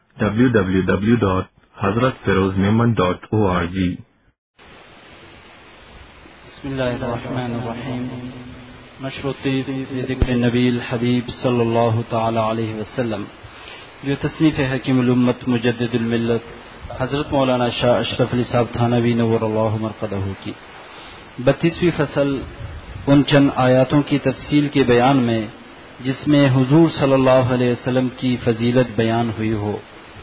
www.hazratfirozmemon.org. بسم اللہ الرحمن الرحیم. مشروطی ذکر نبی الحبیب صلی اللہ تعالی علیہ وسلم، جو تصنیف حکیم الامت مجدد الملت حضرت مولانا شاہ اشرف علی صاحب تھانوی نور اللہ مرقدہ کی 32ویں فصل ان چند آیاتوں کی تفصیل کے بیان میں جس میں حضور صلی اللہ علیہ وسلم کی فضیلت بیان ہوئی ہو.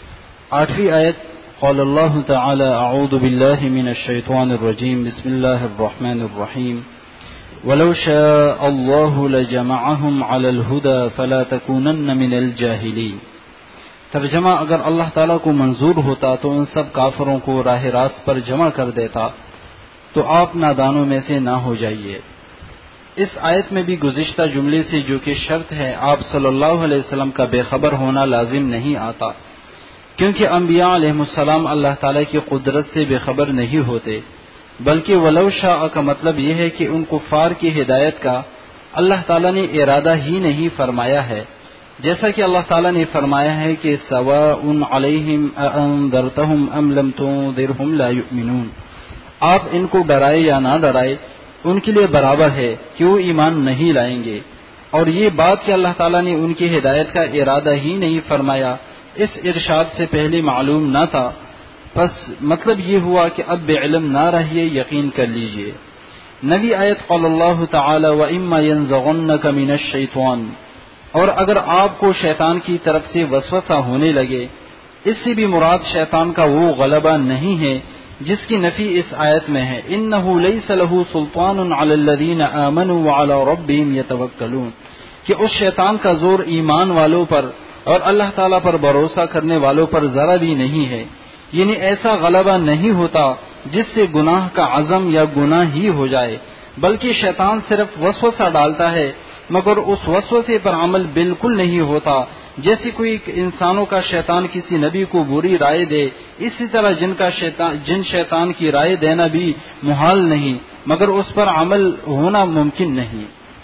8ویں آیت قال اللہ تعالی اعوذ باللہ من الشیطان الرجیم بسم اللہ الرحمن الرحیم ولو شاء اللہ لجمعهم على الهدى فلا تکونن من الجاہلین. ترجمہ: اگر اللہ تعالیٰ کو منظور ہوتا تو ان سب کافروں کو راہ راست پر جمع کر دیتا تو آپ نادانوں میں سے نہ ہو جائیے. اس آیت میں بھی گزشتہ جملے سے جو کہ شرط ہے آپ صلی اللہ علیہ وسلم کا بے خبر ہونا لازم نہیں آتا، کیونکہ انبیاء علیہم السلام اللہ تعالیٰ کی قدرت سے بے خبر نہیں ہوتے، بلکہ ولو شاء کا مطلب یہ ہے کہ ان کفار کی ہدایت کا اللہ تعالیٰ نے ارادہ ہی نہیں فرمایا ہے، جیسا کہ اللہ تعالیٰ نے فرمایا ہے کہ سواء علیہم اانذرتہم ام لم تنذرہم لا یؤمنون. آپ ان کو ڈرائے یا نہ ڈرائے ان کے لیے برابر ہے کہ وہ ایمان نہیں لائیں گے. اور یہ بات کہ اللہ تعالیٰ نے ان کی ہدایت کا ارادہ ہی نہیں فرمایا اس ارشاد سے پہلے معلوم نہ تھا، پس مطلب یہ ہوا کہ اب بے علم نہ رہیے، یقین کر لیجئے. نویں آیت قال اللہ تعالی وَإِمَّا يَنزَغَنَّكَ مِنَ الشَّيْطَانِ، اور اگر آپ کو شیطان کی طرف سے وسوسہ ہونے لگے، اس سے بھی مراد شیطان کا وہ غلبہ نہیں ہے جس کی نفی اس آیت میں ہے. انہ لیس لہ سلطان علی الذین آمنوا وعلی ربہم یتوکلون، کہ اس شیطان کا زور ایمان والوں پر اور اللہ تعالیٰ پر بھروسہ کرنے والوں پر ذرا بھی نہیں ہے. یعنی ایسا غلبہ نہیں ہوتا جس سے گناہ کا عزم یا گناہ ہی ہو جائے، بلکہ شیطان صرف وسوسہ ڈالتا ہے مگر اس وسوسے پر عمل بالکل نہیں ہوتا. جیسے کوئی انسانوں کا شیطان کسی نبی کو بری رائے دے، اسی طرح جن شیطان کی رائے دینا بھی محال نہیں مگر اس پر عمل ہونا ممکن نہیں.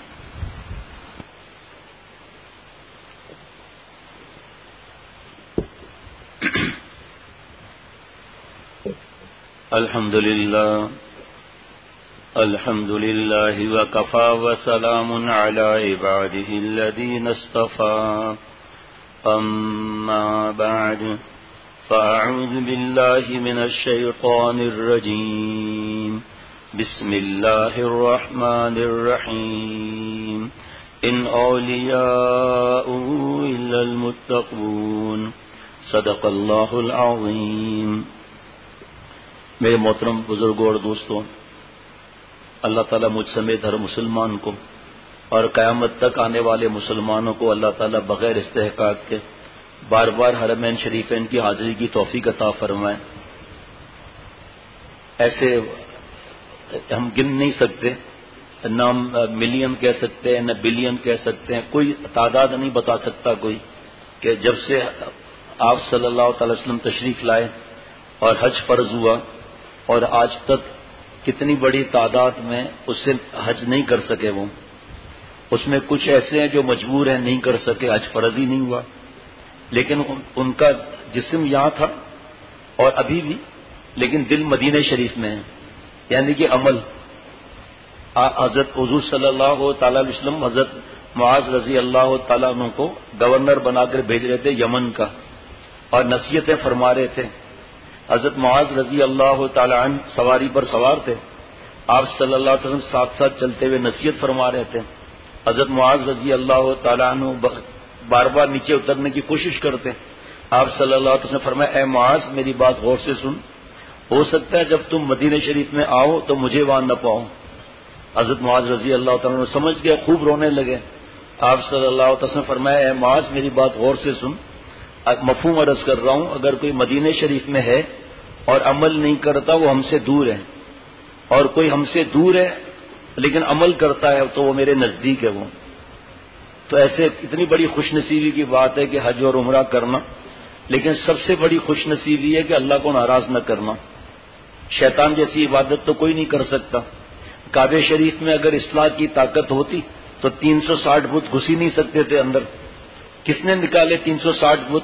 الحمد لله وكفى وسلام على عباده الذين اصطفى. أما بعد فأعوذ بالله من الشيطان الرجيم. بسم الله الرحمن الرحيم. إن أولياؤه إلا المتقون. صدق الله العظيم. میرے محترم بزرگوں اور دوستوں، اللہ تعالیٰ مجھ سمیت ہر مسلمان کو اور قیامت تک آنے والے مسلمانوں کو اللہ تعالیٰ بغیر استحقاق کے بار بار حرمین شریفین کی حاضری کی توفیق عطا فرمائے. ایسے ہم گن نہیں سکتے، نہ ملین کہہ سکتے ہیں نہ بلین کہہ سکتے ہیں، کوئی تعداد نہیں بتا سکتا کوئی کہ جب سے آپ صلی اللہ تعالی وسلم تشریف لائے اور حج فرض ہوا اور آج تک کتنی بڑی تعداد میں اس سے حج نہیں کر سکے. وہ اس میں کچھ ایسے ہیں جو مجبور ہیں نہیں کر سکے، حج فرض ہی نہیں ہوا، لیکن ان کا جسم یہاں تھا اور ابھی بھی، لیکن دل مدینہ شریف میں ہے. یعنی کہ عمل حضرت حضور صلی اللہ تعالی علیہ وسلم حضرت معاذ رضی اللہ تعالیٰ عنہ کو گورنر بنا کر بھیج رہے تھے یمن کا، اور نصیحتیں فرما رہے تھے. حضرت معاذ رضی اللہ تعالی عنہ سواری پر سوار تھے، آپ صلی اللہ علیہ وسلم ساتھ ساتھ چلتے ہوئے نصیحت فرما رہے تھے. حضرت معاذ رضی اللہ تعالی عنہ بار بار نیچے اترنے کی کوشش کرتے. آپ صلی اللہ علیہ وسلم فرمایا اے معاذ میری بات غور سے سن، ہو سکتا ہے جب تم مدینہ شریف میں آؤ تو مجھے وہاں نہ پاؤ. حضرت معاذ رضی اللہ تعالیٰ عنہ سمجھ گئے، خوب رونے لگے. آپ صلی اللہ علیہ وسلم فرمایا اے معاذ میری بات غور سے سن، مفہوم عرض کر رہا ہوں، اگر کوئی مدینہ شریف میں ہے اور عمل نہیں کرتا وہ ہم سے دور ہے، اور کوئی ہم سے دور ہے لیکن عمل کرتا ہے تو وہ میرے نزدیک ہے. وہ تو ایسے اتنی بڑی خوش نصیبی کی بات ہے کہ حج اور عمرہ کرنا، لیکن سب سے بڑی خوش نصیبی ہے کہ اللہ کو ناراض نہ کرنا. شیطان جیسی عبادت تو کوئی نہیں کر سکتا. کعبہ شریف میں اگر اصلاح کی طاقت ہوتی تو 360 بت گھس ہی نہیں سکتے تھے اندر. کس نے نکالے 360 بت؟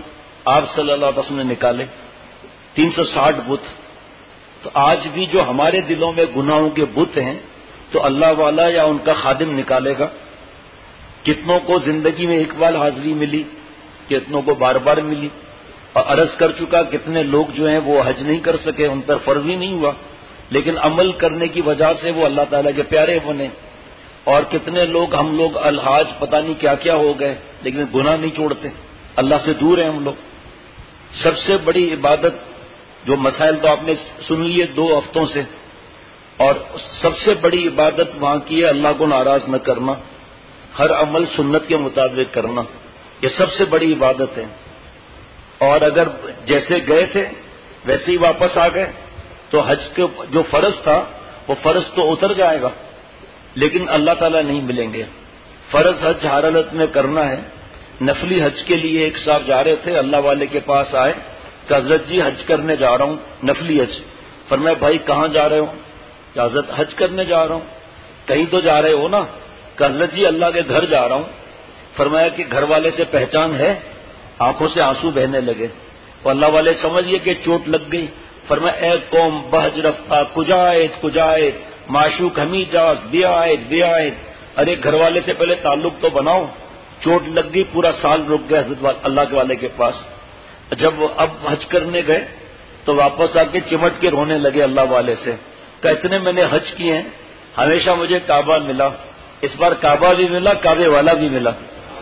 آپ صلی اللہ علیہ وسلم نے نکالے 360 بت. تو آج بھی جو ہمارے دلوں میں گناہوں کے بت ہیں تو اللہ والا یا ان کا خادم نکالے گا. کتنوں کو زندگی میں ایک بار حاضری ملی، کتنوں کو بار بار ملی. اور عرض کر چکا کتنے لوگ جو ہیں وہ حج نہیں کر سکے، ان پر فرض ہی نہیں ہوا، لیکن عمل کرنے کی وجہ سے وہ اللہ تعالیٰ کے پیارے بنے. اور کتنے لوگ ہم لوگ الحاج پتہ نہیں کیا کیا ہو گئے، لیکن گناہ نہیں چھوڑتے، اللہ سے دور ہیں ہم لوگ. سب سے بڑی عبادت جو مسائل تو آپ نے سن لیے 2 ہفتوں سے، اور سب سے بڑی عبادت وہاں کی ہے اللہ کو ناراض نہ کرنا، ہر عمل سنت کے مطابق کرنا، یہ سب سے بڑی عبادت ہے. اور اگر جیسے گئے تھے ویسے ہی واپس آ گئے تو حج کے جو فرض تھا وہ فرض تو اتر جائے گا، لیکن اللہ تعالیٰ نہیں ملیں گے. فرض حج ہر حالت میں کرنا ہے. نفلی حج کے لیے ایک صاحب جا رہے تھے، اللہ والے کے پاس آئے کہ حضرت جی حج کرنے جا رہا ہوں، نفلی حج. فرمایا بھائی کہاں جا رہے ہو؟ کہ حضرت حج کرنے جا رہا ہوں. کہیں تو جا رہے ہو نا؟ کہ حضرت جی اللہ کے گھر جا رہا ہوں. فرمایا کہ گھر والے سے پہچان ہے؟ آنکھوں سے آنسو بہنے لگے. اور اللہ والے سمجھئے کہ چوٹ لگ گئی. فرمایا اے قوم بہج رفتہ کجائے معشوق ہمی جاز بیائد. ارے گھر والے سے پہلے تعلق تو بناؤ. چوٹ لگ گئی، پورا سال رک گئے حضرت اللہ کے والے کے پاس. جب اب حج کرنے گئے تو واپس آ کے چمٹ کے رونے لگے اللہ والے سے کہ اتنے میں نے حج کیے ہیں، ہمیشہ مجھے کعبہ ملا، اس بار کعبہ بھی ملا، کعبے والا بھی ملا.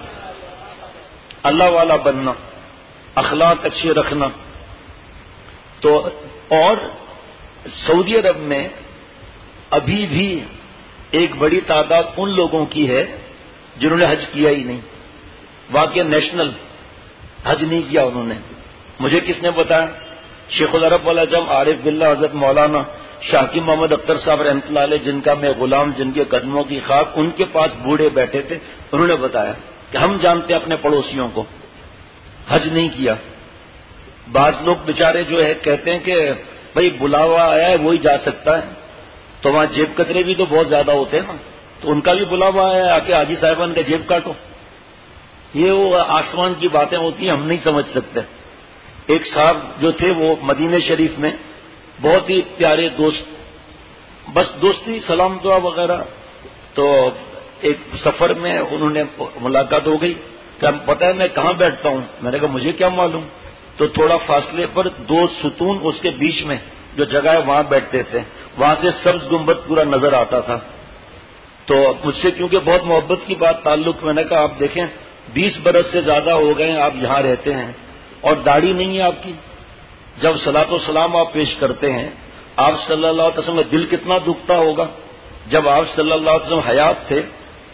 اللہ والا بننا، اخلاق اچھے رکھنا. تو اور سعودی عرب میں ابھی بھی ایک بڑی تعداد ان لوگوں کی ہے جنہوں نے حج کیا ہی نہیں. واقعی نیشنل حج نہیں کیا انہوں نے. مجھے کس نے بتایا؟ شیخ العرب والا جم عارف باللہ حضرت مولانا شاکر محمد اختر صاحب رحمۃ اللہ علیہ، جن کا میں غلام، جن کے قدموں کی خاک، ان کے پاس بوڑھے بیٹھے تھے، انہوں نے بتایا کہ ہم جانتے ہیں اپنے پڑوسیوں کو حج نہیں کیا. بعض لوگ بیچارے جو ہے کہتے ہیں کہ بھائی بلاوا آیا ہے وہی جا سکتا ہے، تو وہاں جیب کترے بھی تو بہت زیادہ ہوتے ہیں نا، تو ان کا بھی بلاوا آیا ہے، آ کے حاجی صاحبان کا جیب کاٹو. یہ وہ آسمان کی باتیں ہوتی ہیں، ہم نہیں سمجھ سکتے. ایک صاحب جو تھے وہ مدینہ شریف میں بہت ہی پیارے دوست، بس دوستی سلام دعا وغیرہ. تو ایک سفر میں انہوں نے ملاقات ہو گئی کہ پتہ ہے میں کہاں بیٹھتا ہوں؟ میں نے کہا مجھے کیا معلوم. تو تھوڑا فاصلے پر 2 ستون اس کے بیچ میں جو جگہ ہے وہاں بیٹھتے تھے، وہاں سے سبز گنبد پورا نظر آتا تھا. تو مجھ سے کیونکہ بہت محبت کی بات تعلق، میں نے کہا آپ دیکھیں 20 برس سے زیادہ ہو گئے ہیں آپ یہاں رہتے ہیں اور داڑھی نہیں ہے آپ کی. جب صلاۃ و سلام آپ پیش کرتے ہیں آپ صلی اللہ علیہ وسلم کا دل کتنا دکھتا ہوگا. جب آپ صلی اللہ علیہ وسلم حیات تھے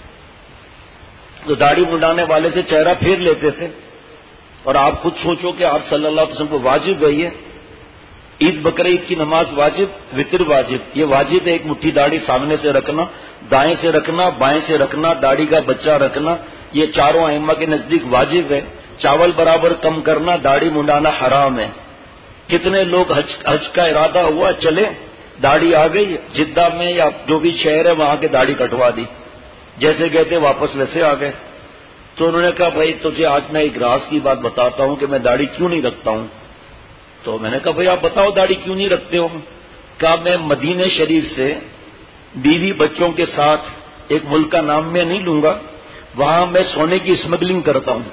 تو داڑھی منڈانے والے سے چہرہ پھیر لیتے تھے. اور آپ خود سوچو کہ آپ صلی اللہ علیہ وسلم کو واجب ہے، عید بقرعید کی نماز واجب، وطر واجب. یہ واجب ہے ایک مٹھی داڑھی سامنے سے رکھنا، دائیں سے رکھنا، بائیں سے رکھنا، داڑھی کا بچہ رکھنا، یہ چاروں ائمہ کے نزدیک واجب ہے. چاول برابر کم کرنا، داڑھی منڈانا حرام ہے. کتنے لوگ حج کا ارادہ ہوا، چلے، داڑھی آ گئی، جدہ میں یا جو بھی شہر ہے وہاں کے داڑھی کٹوا دی، جیسے گئے تھے واپس ویسے آ گئے. تو انہوں نے کہا بھائی تجھے آج میں ایک راز کی بات بتاتا ہوں کہ میں داڑھی کیوں نہیں رکھتا ہوں. تو میں نے کہا بھائی آپ بتاؤ داڑھی کیوں نہیں رکھتے ہو؟ کہا میں مدینہ شریف سے بیوی بچوں کے ساتھ ایک ملک کا نام میں نہیں لوں گا، وہاں میں سونے کی اسمگلنگ کرتا ہوں.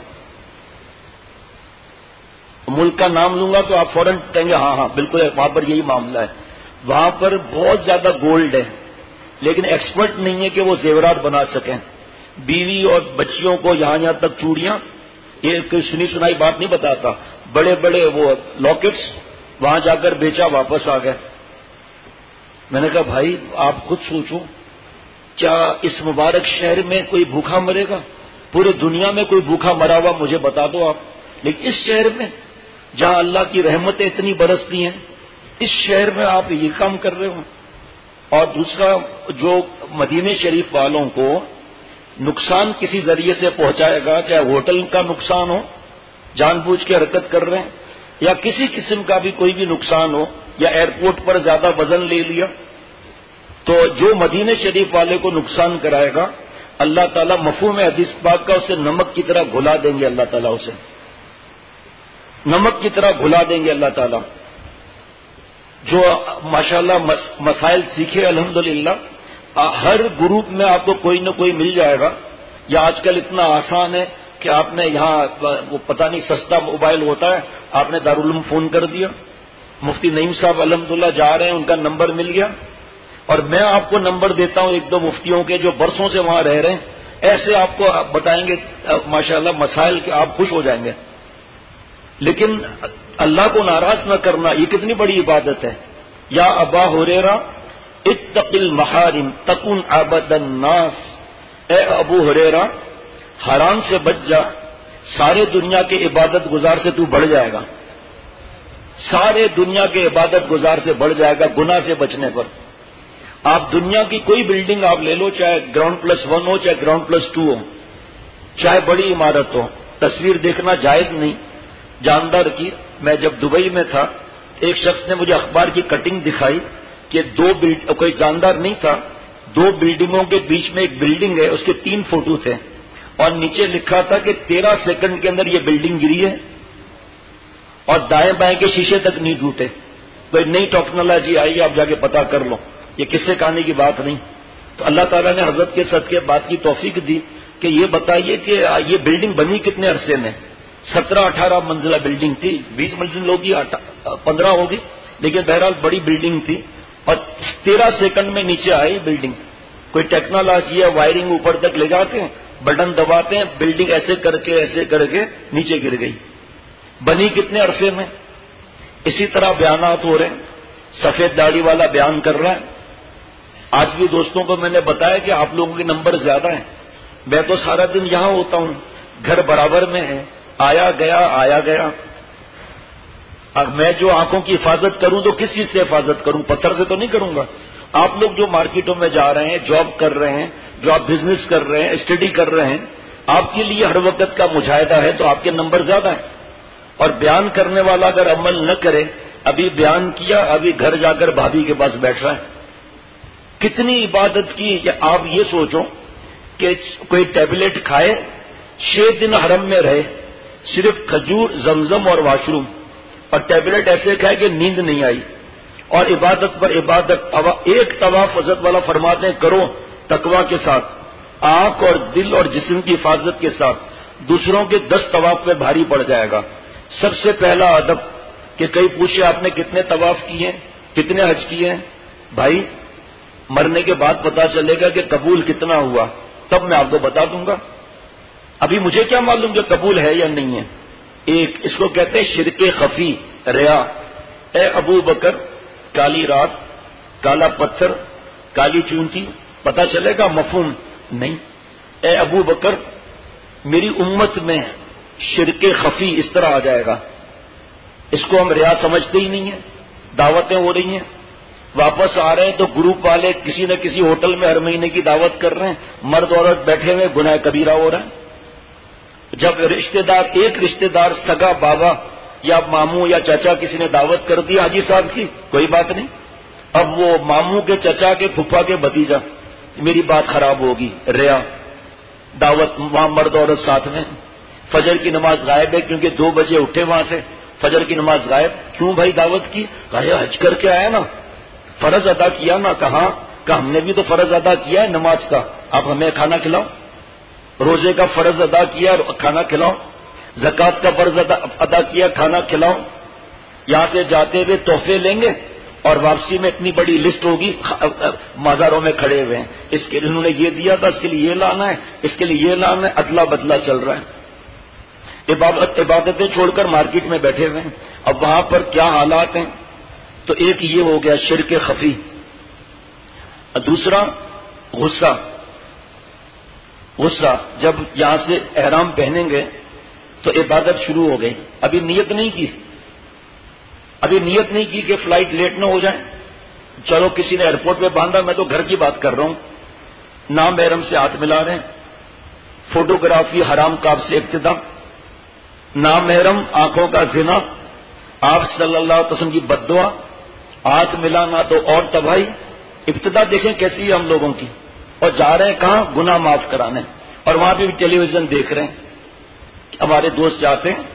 ملک کا نام لوں گا تو آپ فوراً کہیں گے ہاں بالکل وہاں پر یہی معاملہ ہے. وہاں پر بہت زیادہ گولڈ ہے، لیکن ایکسپرٹ نہیں ہے کہ وہ زیورات بنا سکیں. بیوی اور بچیوں کو یہاں تک چوڑیاں، یہ کوئی سنی سنائی بات نہیں بتاتا، بڑے بڑے وہ لاکٹس وہاں جا کر بیچا، واپس آ گئے. میں نے کہا بھائی آپ خود سوچو، کیا اس مبارک شہر میں کوئی بھوکا مرے گا؟ پورے دنیا میں کوئی بھوکا مرا ہوا مجھے بتا دو آپ، لیکن اس شہر میں جہاں اللہ کی رحمتیں اتنی برستی ہیں، اس شہر میں آپ یہ کام کر رہے ہو. اور دوسرا جو مدینہ شریف والوں کو نقصان کسی ذریعے سے پہنچائے گا، چاہے ہوٹل کا نقصان ہو، جان بوجھ کے حرکت کر رہے ہیں، یا کسی قسم کا بھی کوئی بھی نقصان ہو، یا ایئرپورٹ پر زیادہ وزن لے لیا، تو جو مدینہ شریف والے کو نقصان کرائے گا اللہ تعالیٰ مفہوم حدیث پاک کا اسے نمک کی طرح گھلا دیں گے اللہ تعالیٰ اسے. نمک کی طرح گھلا دیں گے اللہ تعالیٰ. جو ماشاءاللہ مسائل سیکھے الحمدللہ ہر گروپ میں آپ کو کوئی نہ کوئی مل جائے گا. یا آج کل اتنا آسان ہے کہ آپ نے یہاں وہ پتہ نہیں سستا موبائل ہوتا ہے، آپ نے دارالعلوم فون کر دیا، مفتی نعیم صاحب الحمدللہ جا رہے ہیں، ان کا نمبر مل گیا. اور میں آپ کو نمبر دیتا ہوں ایک دو مفتیوں کے جو برسوں سے وہاں رہ رہے ہیں، ایسے آپ کو بتائیں گے ماشاءاللہ مسائل کہ آپ خوش ہو جائیں گے. لیکن اللہ کو ناراض نہ کرنا یہ کتنی بڑی عبادت ہے. یا ابا ہریرہ اتق المحارم تکن عبد الناس، اے ابو ہریرہ حرام سے بچ جا، سارے دنیا کے عبادت گزار سے تو بڑھ جائے گا، سارے دنیا کے عبادت گزار سے بڑھ جائے گا گناہ سے بچنے پر. آپ دنیا کی کوئی بلڈنگ آپ لے لو، چاہے گراؤنڈ+1 ہو چاہے گراؤنڈ+2 ہو، چاہے بڑی عمارت ہو، تصویر دیکھنا جائز نہیں. جاندار کی میں جب دبئی میں تھا ایک شخص نے مجھے اخبار کی کٹنگ دکھائی کہ کوئی جاندار نہیں تھا، 2 بلڈنگوں کے بیچ میں ایک بلڈنگ ہے، اس کے 3 فوٹو تھے اور نیچے لکھا تھا کہ 13 سیکنڈ کے اندر یہ بلڈنگ گری ہے اور دائیں بائیں کے شیشے تک نہیں ٹوٹے. کوئی نئی ٹیکنالوجی آئی، آپ جا کے پتا کر لو، یہ کس سے کہانی کی بات نہیں. تو اللہ تعالیٰ نے حضرت کے صدقے بات کی توفیق دی کہ یہ بتائیے کہ یہ بلڈنگ بنی کتنے عرصے میں. 17-18 منزلہ بلڈنگ تھی، 20 منزل ہوگی 15 ہوگی، لیکن بہرحال بڑی بلڈنگ تھی اور 13 سیکنڈ میں نیچے آئی بلڈنگ. کوئی ٹیکنالوجی ہے، وائرنگ اوپر تک لے جاتے ہیں، بٹن دباتے ہیں، بلڈنگ ایسے کر کے نیچے گر گئی. بنی کتنے عرصے میں. اسی طرح بیانات ہو رہے ہیں. سفید داڑھی والا بیان کر رہا ہے. آج بھی دوستوں کو میں نے بتایا کہ آپ لوگوں کے نمبر زیادہ ہیں، میں تو سارا دن یہاں ہوتا ہوں، گھر برابر میں ہے، آیا گیا. اب میں جو آنکھوں کی حفاظت کروں تو کس چیز سے حفاظت کروں؟ پتھر سے تو نہیں کروں گا. آپ لوگ جو مارکیٹوں میں جا رہے ہیں، جاب کر رہے ہیں، جو آپ بزنس کر رہے ہیں، اسٹڈی کر رہے ہیں، آپ کے لیے ہر وقت کا مجاہدہ ہے تو آپ کے نمبر زیادہ ہیں. اور بیان کرنے والا اگر عمل نہ کرے، ابھی بیان کیا، ابھی گھر جا کر بھابھی کے پاس بیٹھ رہا ہے. کتنی عبادت کی. یا آپ یہ سوچو کہ کوئی ٹیبلٹ کھائے، 6 دن حرم میں رہے، صرف کھجور، زمزم اور واش روم، اور ٹیبلٹ ایسے کھائے کہ نیند نہیں آئی، اور عبادت پر عبادت. ایک طواف حضرت والا فرماتے ہیں کرو تقویٰ کے ساتھ، آنکھ اور دل اور جسم کی حفاظت کے ساتھ، دوسروں کے 10 طواف پہ بھاری پڑ جائے گا. سب سے پہلا ادب کہ کئی پوچھے آپ نے کتنے طواف کیے ہیں، کتنے حج کیے ہیں. بھائی مرنے کے بعد پتا چلے گا کہ قبول کتنا ہوا، تب میں آپ کو بتا دوں گا. ابھی مجھے کیا معلوم کہ قبول ہے یا نہیں ہے. ایک اس کو کہتے ہیں شرک خفی، ریا. اے ابو بکر، کالی رات، کالا پتھر، کالی چونٹی، پتا چلے گا مفہوم نہیں. اے ابو بکر میری امت میں شرک خفی اس طرح آ جائے گا. اس کو ہم ریا سمجھتے ہی نہیں ہیں. دعوتیں ہو رہی ہیں، واپس آ رہے ہیں تو گروپ والے کسی نہ کسی ہوٹل میں ہر مہینے کی دعوت کر رہے ہیں، مرد عورت بیٹھے ہوئے، گناہ کبیرہ ہو رہا ہے. جب ایک رشتہ دار سگا بابا یا ماموں یا چچا کسی نے دعوت کر دی حاجی صاحب کی، کوئی بات نہیں. اب وہ ماموں کے چچا کے پھپھا کے بھتیجا، میری بات خراب ہوگی، ریا. دعوت وہاں مرد عورت ساتھ میں. فجر کی نماز غائب ہے کیونکہ 2 بجے اٹھے وہاں سے، فجر کی نماز غائب. کیوں بھائی دعوت کی؟ کہا حج کر کے آیا نا، فرض ادا کیا نا. کہا ہم نے بھی تو فرض ادا کیا ہے نماز کا، آپ ہمیں کھانا کھلاؤ. روزے کا فرض ادا کیا، کھانا کھلاؤ. زکوٰۃ کا فرض ادا کیا، کھانا کھلاؤ. یہاں سے جاتے ہوئے تحفے لیں گے اور واپسی میں اتنی بڑی لسٹ ہوگی، مزاروں میں کھڑے ہوئے ہیں، اس کے لیے انہوں نے یہ دیا تھا، اس کے لیے یہ لانا ہے، اس کے لیے یہ لانا ہے. ادلا بدلا چل رہا ہے. عبادتیں چھوڑ کر مارکیٹ میں بیٹھے ہوئے ہیں. اب وہاں پر کیا حالات ہیں؟ تو ایک یہ ہو گیا شرک خفی. دوسرا غصہ. جب یہاں سے احرام پہنیں گے تو عبادت شروع ہو گئی. ابھی نیت نہیں کی کہ فلائٹ لیٹ نہ ہو جائے. چلو کسی نے ایئرپورٹ پہ باندھا، میں تو گھر کی بات کر رہا ہوں. نامحرم سے ہاتھ ملا رہے ہیں، فوٹوگرافی حرام کاب سے ابتدا، نامحرم آنکھوں کا زنا، آپ صلی اللہ علیہ وسلم کی بد دعا، ہاتھ ملانا تو اور تباہی. ابتدا دیکھیں کیسی ہے ہم لوگوں کی. اور جا رہے ہیں کہاں؟ گناہ معاف کرانے. اور وہاں بھی ٹیلی ویژن دیکھ رہے ہیں. ہمارے دوست جاتے ہیں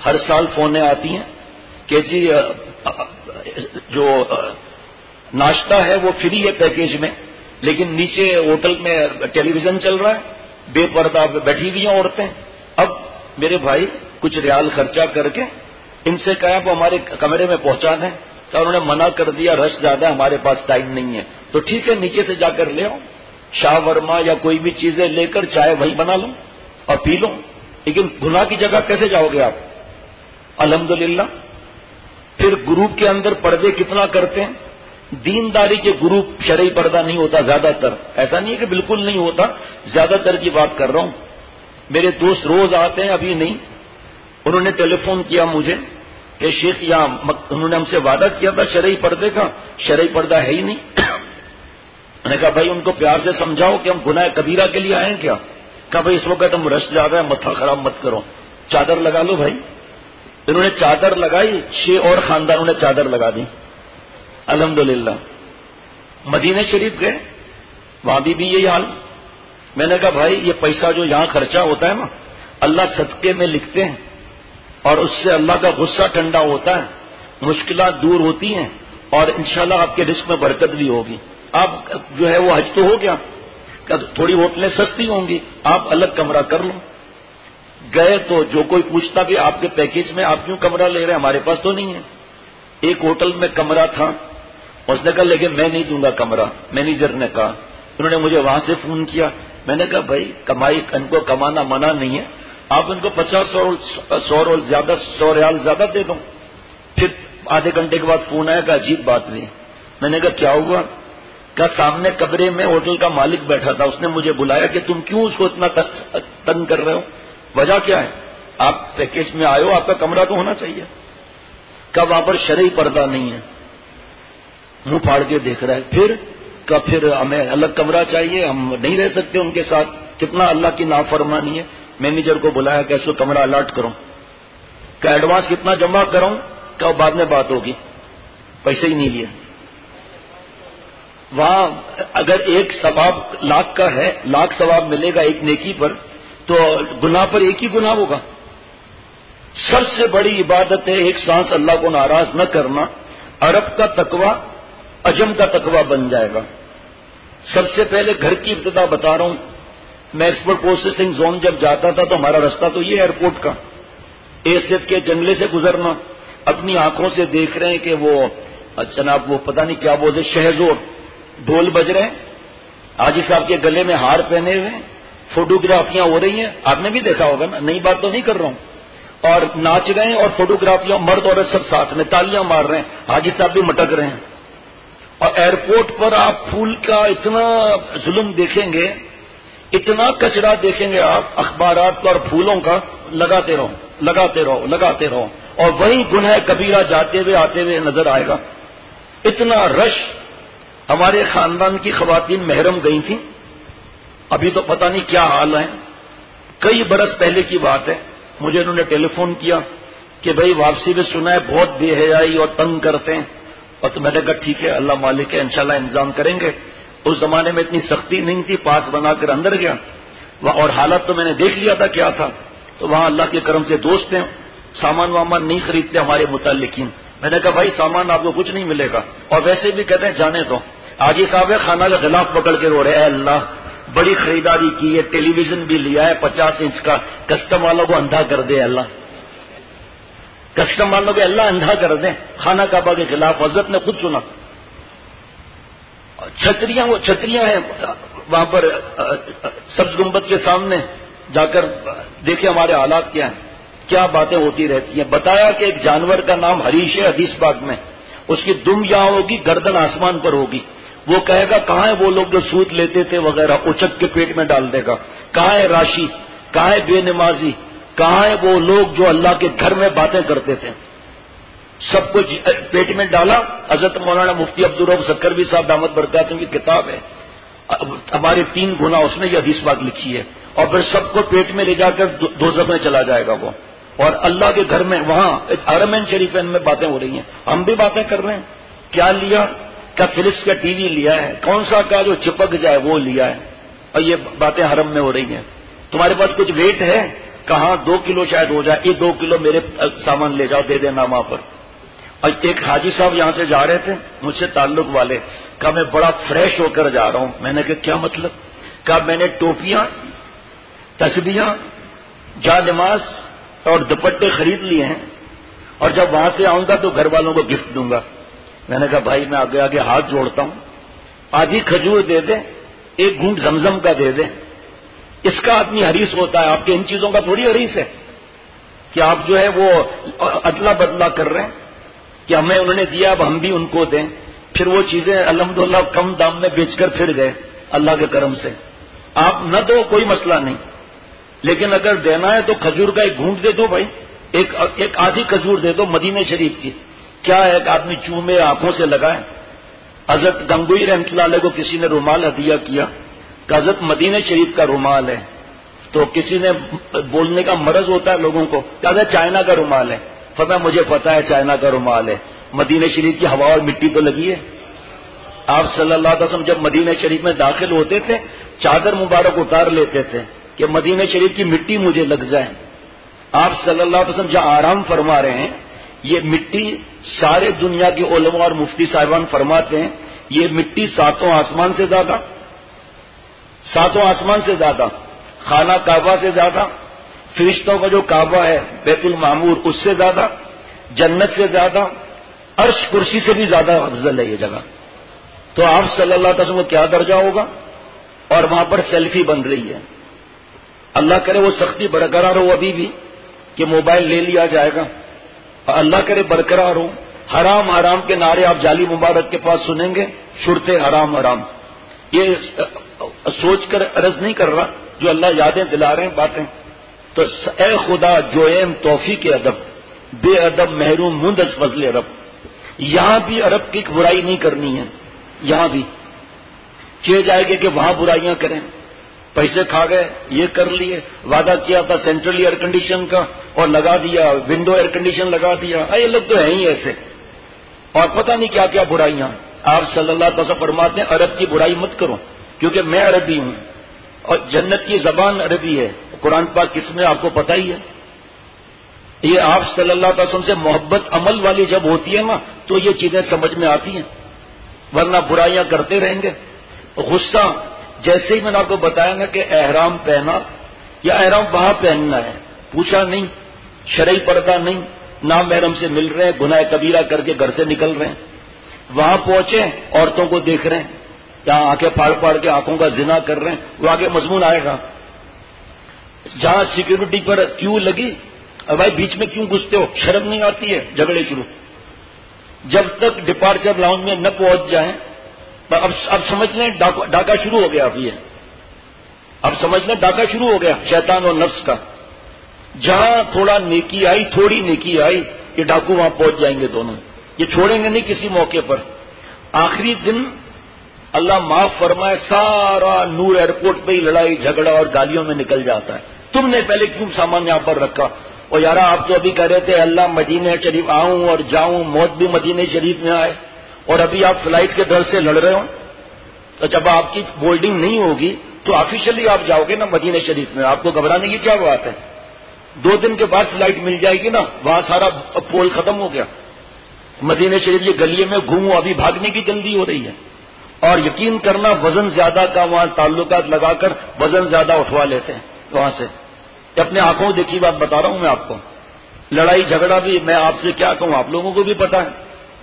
ہر سال فونیں آتی ہیں کہ جی جو ناشتہ ہے وہ فری ہے پیکیج میں، لیکن نیچے ہوٹل میں ٹیلی ویژن چل رہا ہے، بے پردہ بیٹھی ہوئی ہیں عورتیں. اب میرے بھائی کچھ ریال خرچہ کر کے ان سے کہا وہ ہمارے کمرے میں پہنچا دیں، تو انہوں نے منع کر دیا، رش زیادہ ہے، ہمارے پاس ٹائم نہیں ہے. تو ٹھیک ہے، نیچے سے جا کر لے آؤ، شاہ ورما یا کوئی بھی چیزیں لے کر چائے وہی بنا لو اور پی لو. لیکن گناہ کی جگہ کیسے جاؤ گے آپ؟ الحمدللہ. پھر گروپ کے اندر پردے کتنا کرتے ہیں؟ دینداری کے گروپ شرعی پردہ نہیں ہوتا زیادہ تر، ایسا نہیں ہے کہ بالکل نہیں ہوتا، زیادہ تر کی بات کر رہا ہوں. میرے دوست روز آتے ہیں، ابھی نہیں، انہوں نے ٹیلی فون کیا مجھے کہ شیخ یہاں انہوں نے ہم سے وعدہ کیا تھا شرعی پردے کا، شرعی پردہ ہے ہی نہیں. میں نے کہا بھائی ان کو پیار سے سمجھاؤ کہ ہم گناہ کبیرہ کے لیے آئے ہیں کیا؟ کہا بھائی اس وقت ہم رش زیادہ ہے، متھا خراب مت کرو، چادر لگا لو بھائی. انہوں نے چادر لگائی، 6 اور خاندانوں نے چادر لگا دی الحمدللہ. مدینہ شریف گئے، وہاں بھی یہی حال. میں نے کہا بھائی یہ پیسہ جو یہاں خرچہ ہوتا ہے نا، اللہ صدقے میں لکھتے ہیں اور اس سے اللہ کا غصہ ٹھنڈا ہوتا ہے، مشکلات دور ہوتی ہیں اور انشاءاللہ آپ کے رزق میں برکت بھی ہوگی. آپ جو ہے وہ حج تو ہو گیا، تھوڑی ہوٹلیں سستی ہوں گی، آپ الگ کمرہ کر لو. گئے تو جو کوئی پوچھتا بھی آپ کے پیکیج میں آپ کیوں کمرہ لے رہے ہیں، ہمارے پاس تو نہیں ہے. ایک ہوٹل میں کمرہ تھا، اس نے کہا لیکن میں نہیں دوں گا کمرہ. مینیجر نے کہا، انہوں نے مجھے وہاں سے فون کیا. میں نے کہا بھائی کمائی ان کو کمانا منع نہیں ہے، آپ ان کو 100 ریال زیادہ دے دو. پھر آدھے گھنٹے کے بعد فون آیا کہ عجیب بات نہیں. میں نے کہا کیا ہوا؟ کہا سامنے کمرے میں ہوٹل کا مالک بیٹھا تھا، اس نے مجھے بلایا کہ تم کیوں اس کو اتنا تنگ کر رہے ہو، وجہ کیا ہے؟ آپ پیکیج میں آئے ہو، آپ کا کمرہ تو ہونا چاہیے. کہا وہاں پر شرعی پردہ نہیں ہے. منہ پھاڑ کے دیکھ رہا ہے. پھر ہمیں الگ کمرہ چاہیے، ہم نہیں رہ سکتے ان کے ساتھ. کتنا اللہ کی نافرمانی ہے. مینیجر کو بلایا کہ اس کو کمرہ الاٹ کرو. کہ ایڈوانس کتنا جمع کروں؟ کہ بعد میں بات ہوگی، پیسے ہی نہیں لیے. وہاں اگر ایک ثواب لاکھ کا ہے، لاکھ ثواب ملے گا ایک نیکی پر، تو گناہ پر ایک ہی گناہ ہوگا. سب سے بڑی عبادت ہے ایک سانس اللہ کو ناراض نہ کرنا. عرب کا تقوی عجم کا تقوی بن جائے گا. سب سے پہلے گھر کی ابتدا بتا رہا ہوں. میں ایکسپورٹ پروسیسنگ زون جب جاتا تھا تو ہمارا رستہ تو یہ ایئرپورٹ کا، ASF کے جنگلے سے گزرنا. اپنی آنکھوں سے دیکھ رہے ہیں کہ وہ جناب وہ پتہ نہیں کیا بولتے شہزور ڈھول بج رہے ہیں، حاجی صاحب کے گلے میں ہار پہنے ہوئے ہیں، فوٹوگرافیاں ہو رہی ہیں. آپ نے بھی دیکھا ہوگا نا، نئی بات تو نہیں کر رہا ہوں. اور ناچ رہے ہیں اور فوٹوگرافیاں، مرد عورت سب ساتھ میں تالیاں مار رہے ہیں، حاجی صاحب بھی مٹک رہے ہیں. اور ایئرپورٹ پر آپ پھول کا اتنا ظلم دیکھیں گے، اتنا کچرا دیکھیں گے آپ اخبارات کا اور پھولوں کا، لگاتے رہو لگاتے رہو لگاتے رہو. اور وہی گناہ کبیرہ جاتے ہوئے آتے ہوئے نظر آئے گا. اتنا رش. ہمارے خاندان کی خواتین محرم گئی تھیں، ابھی تو پتہ نہیں کیا حال ہے. کئی برس پہلے کی بات ہے. مجھے انہوں نے ٹیلی فون کیا کہ بھئی واپسی میں سنا ہے بہت بے حیائی اور تنگ کرتے ہیں. اور تو میں نے کہا ٹھیک ہے، اللہ مالک ہے، انشاءاللہ انتظام کریں گے. اس زمانے میں اتنی سختی نہیں تھی، پاس بنا کر اندر گیا اور حالت تو میں نے دیکھ لیا تھا کیا تھا. تو وہاں اللہ کے کرم سے دوست ہیں، سامان وامان نہیں خریدتے ہمارے متعلقین. میں نے کہا بھائی سامان آپ کو کچھ نہیں ملے گا. اور ویسے بھی کہتے ہیں جانے تو. حاجی صاحب خانہ کا غلاف پکڑ کے رو رہے، اے اللہ بڑی خریداری کی ہے، ٹیلی ویژن بھی لیا ہے 50 انچ کا، کسٹم والوں کو اندھا کر دے اللہ، کسٹم والوں کو اللہ اندھا کر دیں. خانہ کعبہ کے خلاف حضرت نے خود سنا. چھتریاں ہیں وہاں پر سبز گنبد کے سامنے جا کر دیکھیں ہمارے حالات کیا ہیں، کیا باتیں ہوتی رہتی ہیں. بتایا کہ ایک جانور کا نام حریش ہے حدیث پاک میں، اس کی دم یہاں ہوگی، گردن آسمان پر ہوگی. وہ کہے گا کہاں ہے وہ لوگ جو سود لیتے تھے وغیرہ، اچک کے پیٹ میں ڈال دے گا. کہاں ہے راشی، کہاں ہے بے نمازی، کہاں ہے وہ لوگ جو اللہ کے گھر میں باتیں کرتے تھے. سب کچھ پیٹ میں ڈالا. حضرت مولانا مفتی عبدالرؤف سکروی صاحب دامت برکاتہ کی کتاب ہے، ہمارے 3 گناہ، اس نے یہ حدیث پاک لکھی ہے. اور پھر سب کو پیٹ میں لے جا کر دوزخ میں چلا جائے گا وہ. اور اللہ کے گھر میں وہاں حرمین شریفین میں باتیں ہو رہی ہیں، ہم بھی باتیں کر رہے ہیں. کیا لیا؟ کیا فلپس کا ٹی وی لیا ہے؟ کون سا کا جو چپک جائے وہ لیا ہے. اور یہ باتیں حرم میں ہو رہی ہیں. تمہارے پاس کچھ ویٹ ہے؟ کہاں 2 کلو شاید ہو جائے، یہ 2 کلو میرے سامان لے جاؤ، دے دینا وہاں پر۔ اور ایک حاجی صاحب یہاں سے جا رہے تھے مجھ سے تعلق والے، کہا میں بڑا فریش ہو کر جا رہا ہوں۔ میں نے کہا کیا مطلب؟ کہا میں نے ٹوپیاں، تسبیحاں، جا نماز اور دوپٹے خرید لیے ہیں، اور جب وہاں سے آؤں گا تو گھر والوں کو گفٹ دوں گا۔ میں نے کہا بھائی میں آگے آگے ہاتھ جوڑتا ہوں، آدھی کھجور دے دیں، ایک گھونٹ زمزم کا دے دیں، اس کا آدمی حریص ہوتا ہے۔ آپ کے ان چیزوں کا تھوڑی حریص ہے کہ آپ جو ہے وہ ادلا بدلا کر رہے ہیں کہ ہمیں انہوں نے دیا اب ہم بھی ان کو دیں، پھر وہ چیزیں الحمدللہ کم دام میں بیچ کر پھر گئے اللہ کے کرم سے۔ آپ نہ دو کوئی مسئلہ نہیں، لیکن اگر دینا ہے تو کھجور کا ایک گھونٹ دے دو بھائی، ایک آدھی کھجور دے دو مدینہ شریف کی۔ کیا ہے ایک آدمی چومے آنکھوں سے لگائے۔ حضرت گنگوئی رحمۃ اللہ علیہ کو کسی نے رومال ہدیہ کیا کہ حضرت مدینہ شریف کا رومال ہے، تو کسی نے بولنے کا مرض ہوتا ہے لوگوں کو کہ حضرت چائنا کا رومال ہے، فرمایا مجھے پتا ہے چائنا کا رومال ہے، مدینہ شریف کی ہوا اور مٹی تو لگی ہے۔ آپ صلی اللہ علیہ وسلم جب مدینہ شریف میں داخل ہوتے تھے چادر مبارک اتار لیتے تھے کہ مدینہ شریف کی مٹی مجھے لگ جائے۔ آپ صلی اللہ علیہ وسلم جہاں آرام فرما رہے ہیں، یہ مٹی سارے دنیا کے علماء اور مفتی صاحبان فرماتے ہیں یہ مٹی ساتوں آسمان سے زیادہ، ساتوں آسمان سے زیادہ، خانہ کعبہ سے زیادہ، فرشتوں کا جو کعبہ ہے بیت المعمور اس سے زیادہ، جنت سے زیادہ، عرش کرسی سے بھی زیادہ افضل ہے یہ جگہ۔ تو آپ صلی اللہ علیہ وسلم کو کیا درجہ ہوگا؟ اور وہاں پر سیلفی بن رہی ہے۔ اللہ کرے وہ سختی برقرار ہو ابھی بھی کہ موبائل لے لیا جائے گا، اور اللہ کرے برقرار ہو۔ حرام حرام کے نعرے آپ جعلی مبارک کے پاس سنیں گے، شرطے حرام حرام۔ یہ سوچ کر عرض نہیں کر رہا، جو اللہ یادیں دلا رہے ہیں باتیں۔ تو اے خدا جویم توفیق ادب، بے ادب محروم مند از فضل رب۔ یہاں بھی عرب کی برائی نہیں کرنی ہے، یہاں بھی کیے جائے گے کہ وہاں برائیاں کریں۔ پیسے کھا گئے، یہ کر لیے، وعدہ کیا تھا سینٹرل ایئر کنڈیشن کا اور لگا دیا، ونڈو ایئر کنڈیشن لگا دیا، یہ لوگ تو ہیں ہی ایسے، اور پتہ نہیں کیا کیا برائیاں۔ آپ صلی اللہ علیہ وسلم فرماتے ہیں عرب کی برائی مت کرو، کیونکہ میں عربی ہوں اور جنت کی زبان عربی ہے، قرآن پاک کس میں آپ کو پتہ ہی ہے۔ یہ آپ صلی اللہ علیہ وسلم سے محبت عمل والی جب ہوتی ہے نا تو یہ چیزیں سمجھ میں آتی ہیں، ورنہ برائیاں کرتے رہیں گے۔ غصہ جیسے ہی میں نے آپ کو بتایا نا کہ احرام پہنا یا احرام وہاں پہننا ہے، پوچھا نہیں، شرعی پردہ نہیں، نام محرم سے مل رہے ہیں، گناہ کبیرہ کر کے گھر سے نکل رہے ہیں، وہاں پہنچے عورتوں کو دیکھ رہے ہیں، یہاں آنکھیں پھاڑ پھاڑ کے آنکھوں کا زنا کر رہے ہیں، وہ آگے مضمون آئے گا۔ جہاں سیکورٹی پر کیوں لگی، اب بھائی بیچ میں کیوں گھستے ہو، شرم نہیں آتی ہے، جھگڑے شروع۔ جب تک ڈپارچر لاؤنج میں نہ پہنچ جائیں، اب سمجھ لیں ڈاکہ شروع ہو گیا ابھی ہے، اب سمجھ لیں ڈاکہ شروع ہو گیا شیطان اور نفس کا۔ جہاں تھوڑا نیکی آئی، تھوڑی نیکی آئی، یہ ڈاکو وہاں پہنچ جائیں گے دونوں، یہ چھوڑیں گے نہیں کسی موقع پر۔ آخری دن اللہ معاف فرمائے سارا نور ایئرپورٹ پہ ہی لڑائی جھگڑا اور گالیوں میں نکل جاتا ہے، تم نے پہلے کیوں سامان یہاں پر رکھا؟ اور یارا آپ تو ابھی کہہ رہے تھے اللہ مدینہ شریف آؤں اور جاؤں، موت بھی مدینہ شریف میں آئے، اور ابھی آپ فلائٹ کے ڈر سے لڑ رہے ہو۔ تو جب آپ کی بولڈنگ نہیں ہوگی تو آفیشلی آپ جاؤ گے نا مدینہ شریف میں، آپ کو گھبرانے کی کیا بات ہے؟ 2 دن کے بعد فلائٹ مل جائے گی نا، وہاں سارا پول ختم ہو گیا۔ مدینہ شریف کی گلیے میں گھومو، ابھی بھاگنے کی جلدی ہو رہی ہے، اور یقین کرنا وزن زیادہ کا وہاں تعلقات لگا کر وزن زیادہ اٹھوا لیتے ہیں وہاں سے۔ اپنے آنکھوں دیکھی بات بتا رہا ہوں میں آپ کو، لڑائی جھگڑا بھی میں آپ سے کیا کہوں، آپ لوگوں کو بھی پتا ہے،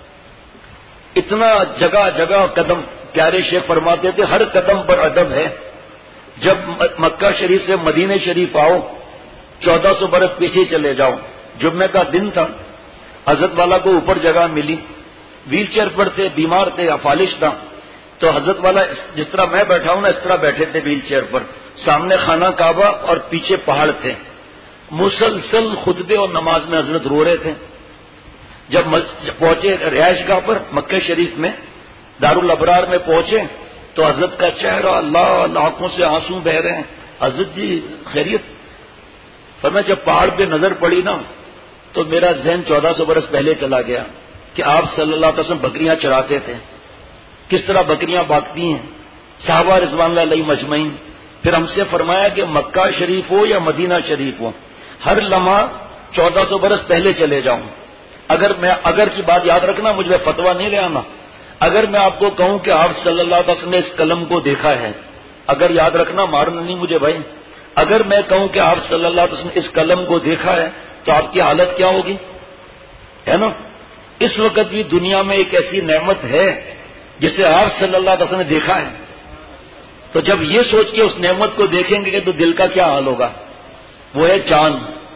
اتنا جگہ جگہ قدم، پیارے شیخ فرماتے تھے ہر قدم پر ادب ہے۔ جب مکہ شریف سے مدینہ شریف آؤ 1400 برس پیچھے چلے جاؤ، جمعے کا دن تھا، حضرت والا کو اوپر جگہ ملی، ویل چیئر پر تھے، بیمار تھے، فالش تھا، تو حضرت والا جس طرح میں بیٹھا ہوں نا اس طرح بیٹھے تھے ویل چیئر پر، سامنے خانہ کعبہ اور پیچھے پہاڑ تھے، مسلسل خطبے اور نماز میں حضرت رو رہے تھے۔ جب پہنچے رہائش گاہ پر مکہ شریف میں دارالابرار میں پہنچے تو حضرت کا چہرہ اللہ آنکھوں سے آنسو بہ رہے ہیں، حضرت جی خیریت؟ فرمایا جب پہاڑ پہ نظر پڑی نا تو میرا ذہن 1400 برس پہلے چلا گیا کہ آپ صلی اللہ علیہ وسلم بکریاں چراتے تھے، کس طرح بکریاں بھاگتی ہیں، صحابہ رضوان اللہ علیہ مجمعین۔ پھر ہم سے فرمایا کہ مکہ شریف ہو یا مدینہ شریف ہو، ہر لمحہ 1400 برس پہلے چلے جاؤں. اگر کی بات یاد رکھنا، مجھ میں فتویٰ نہیں لے آنا. اگر میں آپ کو کہوں کہ آپ صلی اللہ علیہ وسلم نے اس قلم کو دیکھا ہے، اگر یاد رکھنا، مارنا نہیں مجھے بھائی، اگر میں کہوں کہ آپ صلی اللہ علیہ وسلم نے اس قلم کو دیکھا ہے تو آپ کی حالت کیا ہوگی؟ ہے نا؟ اس وقت بھی دنیا میں ایک ایسی نعمت ہے جسے آپ صلی اللہ علیہ وسلم نے دیکھا ہے. تو جب یہ سوچ کے اس نعمت کو دیکھیں گے تو دل کا کیا حال ہوگا؟ وہ ہے چاند.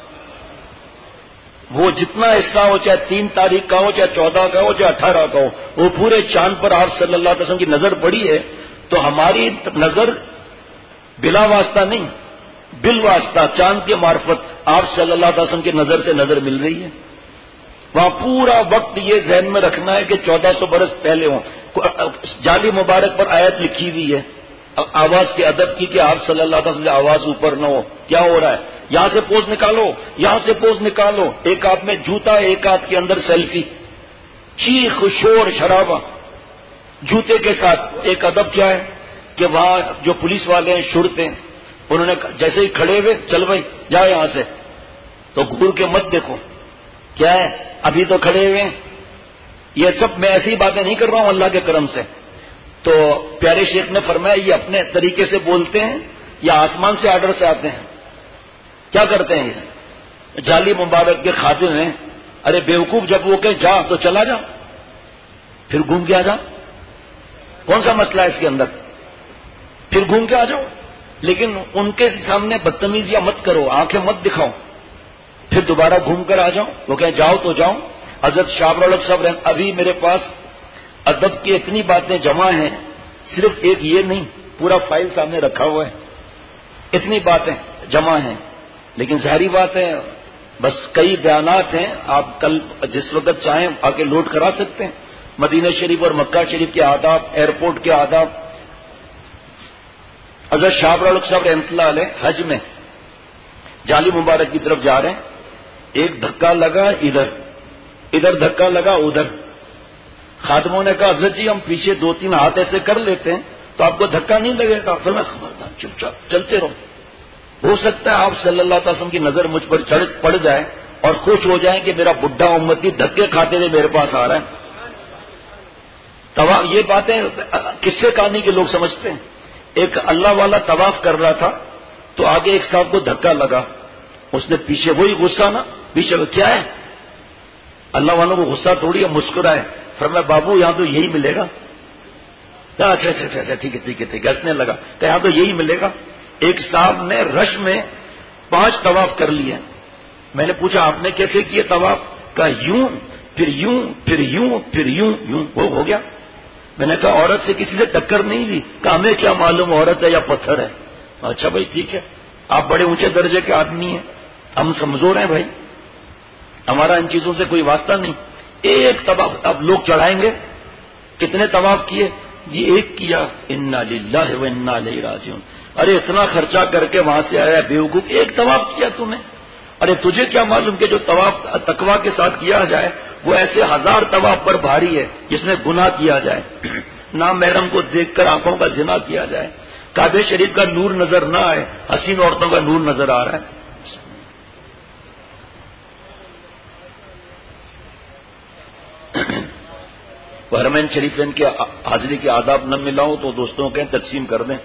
وہ جتنا حصہ ہو، چاہے 3 تاریخ کا ہو، چاہے 14 کا ہو، چاہے 18 کا ہو، وہ پورے چاند پر آپ صلی اللہ علیہ وسلم کی نظر پڑی ہے. تو ہماری نظر بلا واسطہ نہیں، بالواسطہ چاند کے معرفت آپ صلی اللہ علیہ وسلم کی نظر سے نظر مل رہی ہے. وہاں پورا وقت یہ ذہن میں رکھنا ہے کہ 1400 برس پہلے ہوں. جعلی مبارک پر آیت لکھی ہوئی ہے آواز کے ادب کی کہ آپ صلی اللہ علیہ وسلم کی آواز اوپر نہ ہو. کیا ہو رہا ہے؟ یہاں سے پوز نکالو، یہاں سے پوز نکالو، ایک ہاتھ میں جوتا، ایک ہاتھ کے اندر سیلفی، چیخ شور شرابہ جوتے کے ساتھ. ایک ادب کیا ہے کہ وہاں جو پولیس والے ہیں، شرطے، انہوں نے جیسے ہی کھڑے ہوئے، چل بھائی جاؤ یہاں سے، تو گھور کے مت دیکھو کیا ہے، ابھی تو کھڑے ہوئے ہیں. یہ سب میں ایسی باتیں نہیں کر رہا ہوں، اللہ کے کرم سے. تو پیارے شیخ نے فرمایا یہ اپنے طریقے سے بولتے ہیں یا آسمان سے آرڈر سے آتے ہیں؟ کیا کرتے ہیں یہ جعلی مبارک کے خادم ہیں. ارے بیوقوف، جب وہ کہ جا تو چلا جا، پھر گھوم کے آ جا. کون سا مسئلہ ہے اس کے اندر؟ پھر گھوم کے آ جاؤ. لیکن ان کے سامنے بدتمیزیاں مت کرو، آنکھیں مت دکھاؤ، پھر دوبارہ گھوم کر آ جاؤ. وہ کہیں جاؤ تو جاؤ. حضرت شاہ الگ صاحب ابھی میرے پاس ادب کی اتنی باتیں جمع ہیں، صرف ایک یہ نہیں، پورا فائل سامنے رکھا ہوا ہے، اتنی باتیں جمع ہیں. لیکن ظاہری بات ہے بس کئی بیانات ہیں، آپ کل جس وقت چاہیں آ کے لوڈ کرا سکتے ہیں. مدینہ شریف اور مکہ شریف کے آداب، ایئرپورٹ کے آداب. حضرت شاہ الگ صاحب رحمۃ اللہ علیہ حج میں جعلی مبارک کی طرف جا رہے ہیں، ایک دھکا لگا ادھر دھکا لگا ادھر. خادموں نے کہا حضرت جی ہم پیچھے 2-3 ہاتھ ایسے کر لیتے ہیں تو آپ کو دھکا نہیں لگے گا. پھر میں خبردار چپ چاپ چلتے رہو. ہو سکتا ہے آپ صلی اللہ علیہ وسلم کی نظر مجھ پر پڑ جائے اور خوش ہو جائیں کہ میرا بڈھا امتی دھکے کھاتے ہوئے میرے پاس آ رہا ہے. یہ باتیں کس سے کہانی کے لوگ سمجھتے ہیں. ایک اللہ والا طواف کر رہا تھا تو آگے ایک صاحب کو دھکا لگا، اس نے پیچھے وہی غصہ نا پیچھے کیا ہے، اللہ والوں کو غصہ تھوڑی ہے، مسکرائے. فرمایا بابو یہاں تو یہی ملے گا. اچھا ٹھیک ہے ہنسنے لگا کہ یہاں تو یہی ملے گا. ایک صاحب نے رش میں 5 طواف کر لیے. میں نے پوچھا آپ نے کیسے کیے طواف؟ کہا یوں پھر یوں پھر یوں پھر یوں یوں. وہ ہو گیا. میں نے کہا عورت سے کسی سے ٹکر نہیں ہوئی؟ کہا ہمیں کیا معلوم عورت ہے یا پتھر ہے. اچھا بھائی ٹھیک ہے، آپ بڑے اونچے درجے کے آدمی ہیں، ہم کمزور ہیں بھائی، ہمارا ان چیزوں سے کوئی واسطہ نہیں. ایک طواف اب لوگ چڑھائیں گے. کتنے طواف کیے؟ جی ایک کیا. انا للہ و انا الیہ راجعون. ارے اتنا خرچہ کر کے وہاں سے آیا بیوقوف، ایک طواف کیا تم نے. ارے تجھے کیا معلوم کہ جو طواف تقویٰ کے ساتھ کیا جائے وہ ایسے 1000 طواف پر بھاری ہے جس میں گناہ کیا جائے، نامحرم کو دیکھ کر آنکھوں کا زنا کیا جائے، کعبہ شریف کا نور نظر نہ آئے، حسین عورتوں کا نور نظر آ رہا ہے. حرمین شریفین کے حاضری کے آداب نہ ملاؤ تو دوستوں کے تقسیم کر دیں.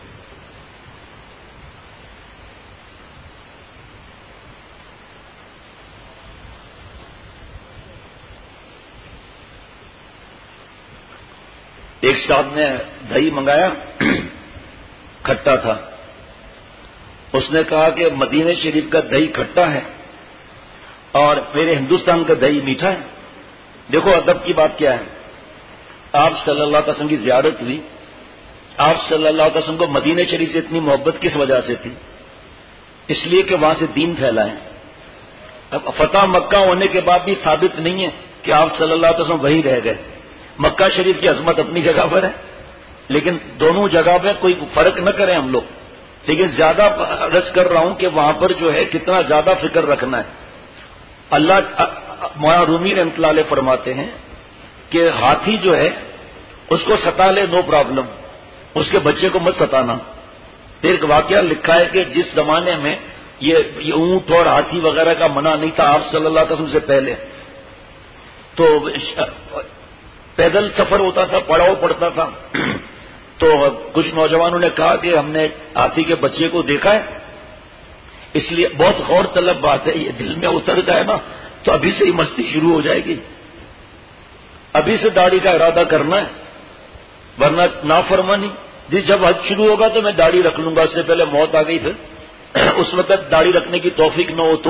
ایک صاحب نے دہی منگایا، کھٹا تھا. اس نے کہا کہ مدینہ شریف کا دہی کھٹا ہے اور میرے ہندوستان کا دہی میٹھا ہے. دیکھو ادب کی بات کیا ہے. آپ صلی اللہ علیہ وسلم کی زیارت ہوئی، آپ صلی اللہ علیہ وسلم کو مدینہ شریف سے اتنی محبت کس وجہ سے تھی؟ اس لیے کہ وہاں سے دین پھیلا ہے. اب فتح مکہ ہونے کے بعد بھی ثابت نہیں ہے کہ آپ صلی اللہ علیہ وسلم وہیں رہ گئے. مکہ شریف کی عظمت اپنی جگہ پر ہے، لیکن دونوں جگہ پہ کوئی فرق نہ کریں ہم لوگ. لیکن زیادہ عرض کر رہا ہوں کہ وہاں پر جو ہے کتنا زیادہ فکر رکھنا ہے. اللہ مولانا رومی رحمۃ اللہ علیہ فرماتے ہیں کہ ہاتھی جو ہے اس کو ستا لے نو پرابلم، اس کے بچے کو مت ستانا. ایک واقعہ لکھا ہے کہ جس زمانے میں یہ اونٹ اور ہاتھی وغیرہ کا منع نہیں تھا آپ صلی اللہ علیہ وسلم سے پہلے، تو پیدل سفر ہوتا تھا، پڑاؤ پڑتا تھا. تو کچھ نوجوانوں نے کہا کہ ہم نے ہاتھی کے بچے کو دیکھا ہے، اس لیے بہت غور طلب بات ہے، یہ دل میں اتر جائے نا تو ابھی سے ہی مستی شروع ہو جائے گی، ابھی سے داڑھی کا ارادہ کرنا ہے، ورنہ نافرمانی. جی جب حج شروع ہوگا تو میں داڑھی رکھ لوں گا، اس سے پہلے موت آ گئی پھر اس وقت داڑھی رکھنے کی توفیق نہ ہو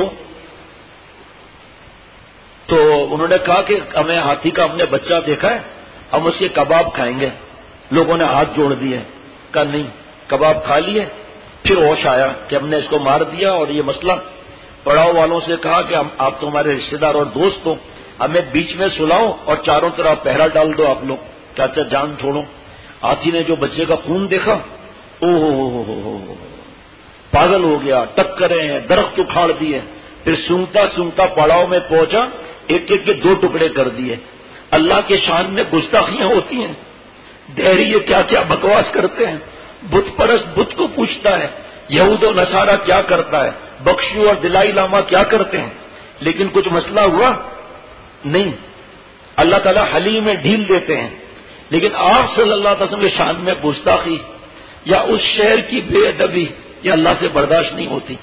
تو انہوں نے کہا کہ ہمیں ہاتھی کا ہم نے بچہ دیکھا ہے، ہم اس کے کباب کھائیں گے. لوگوں نے ہاتھ جوڑ دیے، کہا نہیں، کباب کھا لیے. پھر ہوش آیا کہ ہم نے اس کو مار دیا اور یہ مسئلہ. پڑاؤ والوں سے کہا کہ آپ تو ہمارے رشتے دار اور دوست ہو، ہمیں بیچ میں سلاؤ اور چاروں طرف پہرا ڈال دو آپ لوگ، چاچا جان چھوڑو. ہاتھی نے جو بچے کا خون دیکھا، او ہو پاگل ہو گیا، ٹکرے ہیں، درخت اکھاڑ دیے. پھر سونگتا سونگتا پڑاؤ میں پہنچا، ایک ایک کے 2 ٹکڑے کر دیے. اللہ کے شان میں گستاخیاں ہوتی ہیں. دہری یہ کیا کیا بکواس کرتے ہیں. بت پرست بت کو پوچھتا ہے، یہود و نصارہ کیا کرتا ہے، بخشو اور دلائی لاما کیا کرتے ہیں، لیکن کچھ مسئلہ ہوا نہیں. اللہ تعالیٰ حلیم میں ڈھیل دیتے ہیں، لیکن آپ صلی اللہ علیہ وسلم کے شان میں گستاخی یا اس شہر کی بے ادبی یہ اللہ سے برداشت نہیں ہوتی.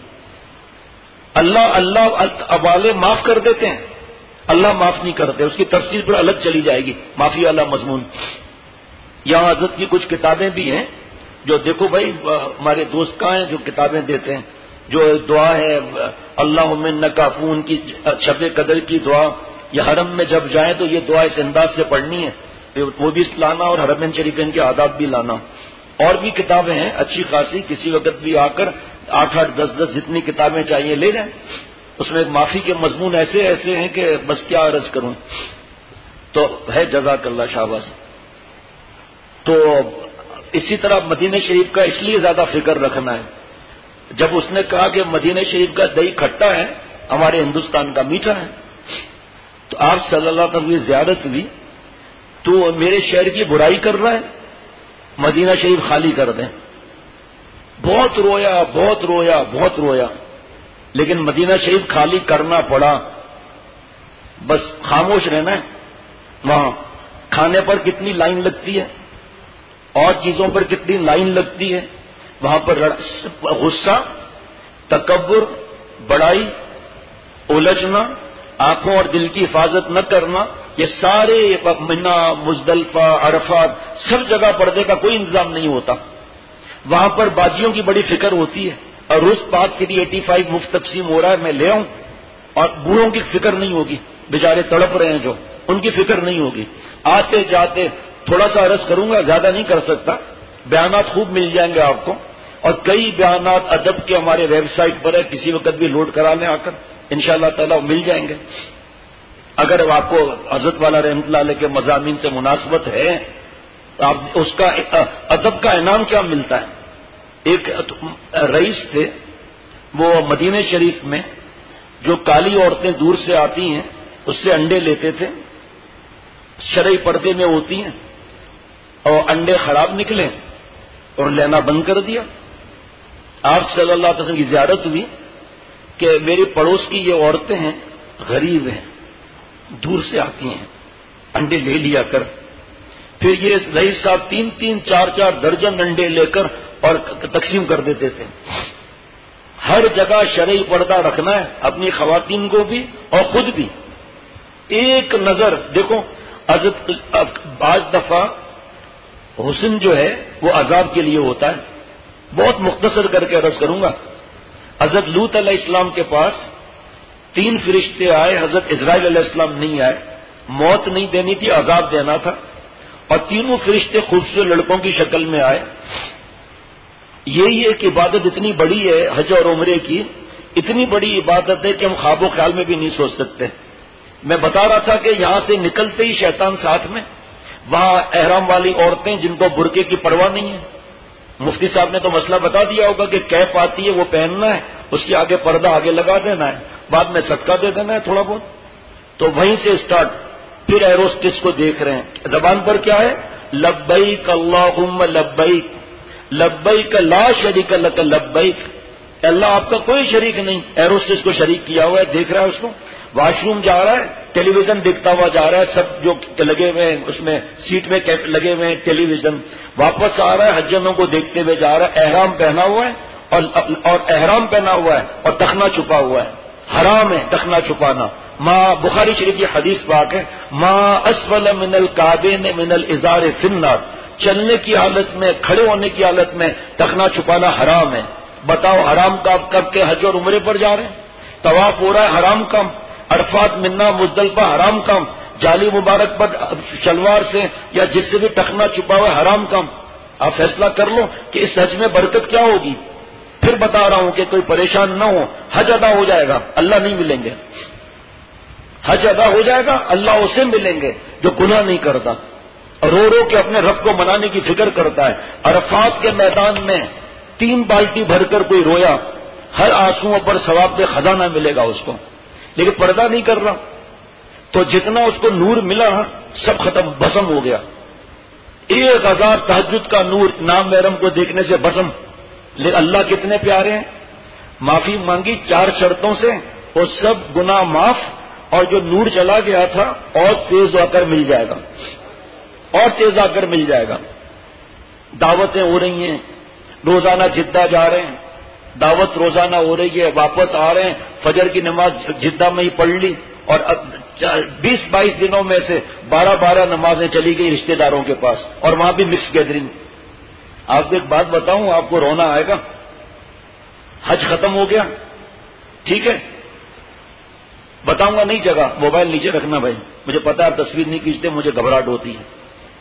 اللہ ابالے معاف کر دیتے ہیں، اللہ معاف نہیں کرتے. اس کی تفسیر پر الگ چلی جائے گی، معافی والا مضمون. یہاں حضرت کی کچھ کتابیں بھی ہیں جو دیکھو بھائی ہمارے دوست کہاں ہیں جو کتابیں دیتے ہیں. جو دعا ہے اللہم انک عفو کی شب قدر کی دعا، یہ حرم میں جب جائیں تو یہ دعا اس انداز سے پڑھنی ہے، وہ بھی لانا اور حرمین شریفین کے آداب بھی لانا. اور بھی کتابیں ہیں اچھی خاصی، کسی وقت بھی آ کر 8-8 10-10 جتنی کتابیں چاہیے لے جائیں. اس میں معافی کے مضمون ایسے ایسے ہیں کہ بس کیا عرض کروں. تو ہے جزاک اللہ شاباش. تو اسی طرح مدینہ شریف کا اس لیے زیادہ فکر رکھنا ہے. جب اس نے کہا کہ مدینہ شریف کا دہی کھٹا ہے، ہمارے ہندوستان کا میٹھا ہے، تو آپ صلی اللہ علیہ وسلم کی زیارت ہوئی تو میرے شہر کی برائی کر رہا ہے، مدینہ شریف خالی کر دیں. بہت رویا بہت رویا بہت رویا، لیکن مدینہ شریف خالی کرنا پڑا. بس خاموش رہنا ہے. وہاں کھانے پر کتنی لائن لگتی ہے اور چیزوں پر کتنی لائن لگتی ہے. وہاں پر غصہ، تکبر، بڑائی، الجھنا، آنکھوں اور دل کی حفاظت نہ کرنا، یہ سارے منا مزدلفہ عرفات سب جگہ پردے کا کوئی انتظام نہیں ہوتا. وہاں پر باجیوں کی بڑی فکر ہوتی ہے، اور روز بات کے لیے 85 مفت تقسیم ہو رہا ہے، میں لے آؤں. اور بوڑھوں کی فکر نہیں ہوگی، بیچارے تڑپ رہے ہیں جو، ان کی فکر نہیں ہوگی. آتے جاتے تھوڑا سا عرض کروں گا، زیادہ نہیں کر سکتا. بیانات خوب مل جائیں گے آپ کو، اور کئی بیانات ادب کے ہمارے ویب سائٹ پر ہے، کسی وقت بھی لوڈ کرا لیں آ کر، انشاءاللہ تعالی مل جائیں گے. اگر آپ کو حضرت والا رحمۃ اللہ علیہ کے مضامین سے مناسبت ہے تو آپ اس کا ادب کا انعام کیا ملتا ہے. ایک رئیس تھے، وہ مدینہ شریف میں جو کالی عورتیں دور سے آتی ہیں اس سے انڈے لیتے تھے، شرعی پردے میں ہوتی ہیں، اور انڈے خراب نکلے اور لینا بند کر دیا. آپ صلی اللہ علیہ وسلم کی زیارت ہوئی کہ میری پڑوس کی یہ عورتیں ہیں، غریب ہیں، دور سے آتی ہیں، انڈے لے لیا کر. پھر یہ رئیس صاحب 3-3 4-4 درجن انڈے لے کر اور تقسیم کر دیتے تھے. ہر جگہ شرعی پردہ رکھنا ہے، اپنی خواتین کو بھی اور خود بھی. ایک نظر دیکھو، بعض دفعہ حسن جو ہے وہ عذاب کے لیے ہوتا ہے. بہت مختصر کر کے عرض کروں گا. حضرت لوط علیہ السلام کے پاس 3 فرشتے آئے، حضرت اسرائیل علیہ السلام نہیں آئے. موت نہیں دینی تھی، عذاب دینا تھا، اور تینوں فرشتے خوبصورت لڑکوں کی شکل میں آئے. یہی ایک عبادت اتنی بڑی ہے، حج اور عمرے کی اتنی بڑی عبادت ہے کہ ہم خواب و خیال میں بھی نہیں سوچ سکتے. میں بتا رہا تھا کہ یہاں سے نکلتے ہی شیطان ساتھ میں، وہاں احرام والی عورتیں جن کو برقعے کی پرواہ نہیں ہے. مفتی صاحب نے تو مسئلہ بتا دیا ہوگا کہ کیپ آتی ہے وہ پہننا ہے، اس کے آگے پردہ آگے لگا دینا ہے، بعد میں صدقہ دے دینا ہے تھوڑا بہت. تو وہیں سے اسٹارٹ. پھر ایروسٹس کو دیکھ رہے ہیں، زبان پر کیا ہے؟ لبیک اللہم لبیک، لبیک لا شریک لک لبیک. اللہ آپ کا کوئی شریک نہیں. ایروسٹس کو شریک کیا ہوا ہے, دیکھ رہا ہے اس کو, واش روم جا رہا ہے ٹیلی ویژن دیکھتا ہوا جا رہا ہے, سب جو لگے ہوئے ہیں اس میں سیٹ میں لگے ہوئے ہیں ٹیلی ویژن, واپس آ رہا ہے حجاموں کو دیکھتے ہوئے جا رہا ہے, احرام پہنا ہوا ہے اور احرام پہنا ہوا ہے اور ٹخنا چھپا ہوا ہے. حرام ہے ٹخنا چھپانا. بخاری شریف کی حدیث پاک ہے, ما اسفل من الکعبین من الازار فی النار, چلنے کی حالت میں, کھڑے ہونے کی حالت میں ٹخنا چھپانا حرام ہے. بتاؤ حرام کا کب کے حج اور عمرے پر جا رہے ہیں, طواف ہو رہا ہے حرام کام, عرفات منا مزدلفہ حرام کام, جالی مبارک پر شلوار سے یا جس سے بھی ٹخنا چھپا ہوا ہے حرام کام. آپ فیصلہ کر لو کہ اس حج میں برکت کیا ہوگی. پھر بتا رہا ہوں کہ کوئی پریشان نہ ہو, حج ادا ہو جائے گا, اللہ نہیں ملیں گے. حج ادا ہو جائے گا, اللہ اسے ملیں گے جو گناہ نہیں کرتا, رو رو کے اپنے رب کو منانے کی فکر کرتا ہے. عرفات کے میدان میں 3 بالٹی بھر کر کوئی رویا, ہر آنسوؤں پر ثواب کے خزانہ ملے گا اس کو, لیکن پردہ نہیں کر رہا تو جتنا اس کو نور ملا سب ختم, بسم ہو گیا. 1000 تہجد کا نور نام محرم کو دیکھنے سے بسم. لیکن اللہ کتنے پیارے ہیں, معافی مانگی 4 شرطوں سے اور سب گناہ معاف, اور جو نور چلا گیا تھا اور تیز آ کر مل جائے گا, اور تیز آ کر مل جائے گا. دعوتیں ہو رہی ہیں, روزانہ جدہ جا رہے ہیں, دعوت روزانہ ہو رہی ہے, واپس آ رہے ہیں, فجر کی نماز جدہ میں ہی پڑھ لی, اور 20-22 دنوں میں سے 12 نمازیں چلی گئی رشتہ داروں کے پاس, اور وہاں بھی مکس گیدرنگ. آپ کو ایک بات بتاؤں, آپ کو رونا آئے گا. حج ختم ہو گیا, ٹھیک ہے, بتاؤں گا نہیں جگہ, موبائل نیچے رکھنا بھائی, مجھے پتا ہے آپ تصویر نہیں کھینچتے, مجھے گھبراہٹ ہوتی ہے.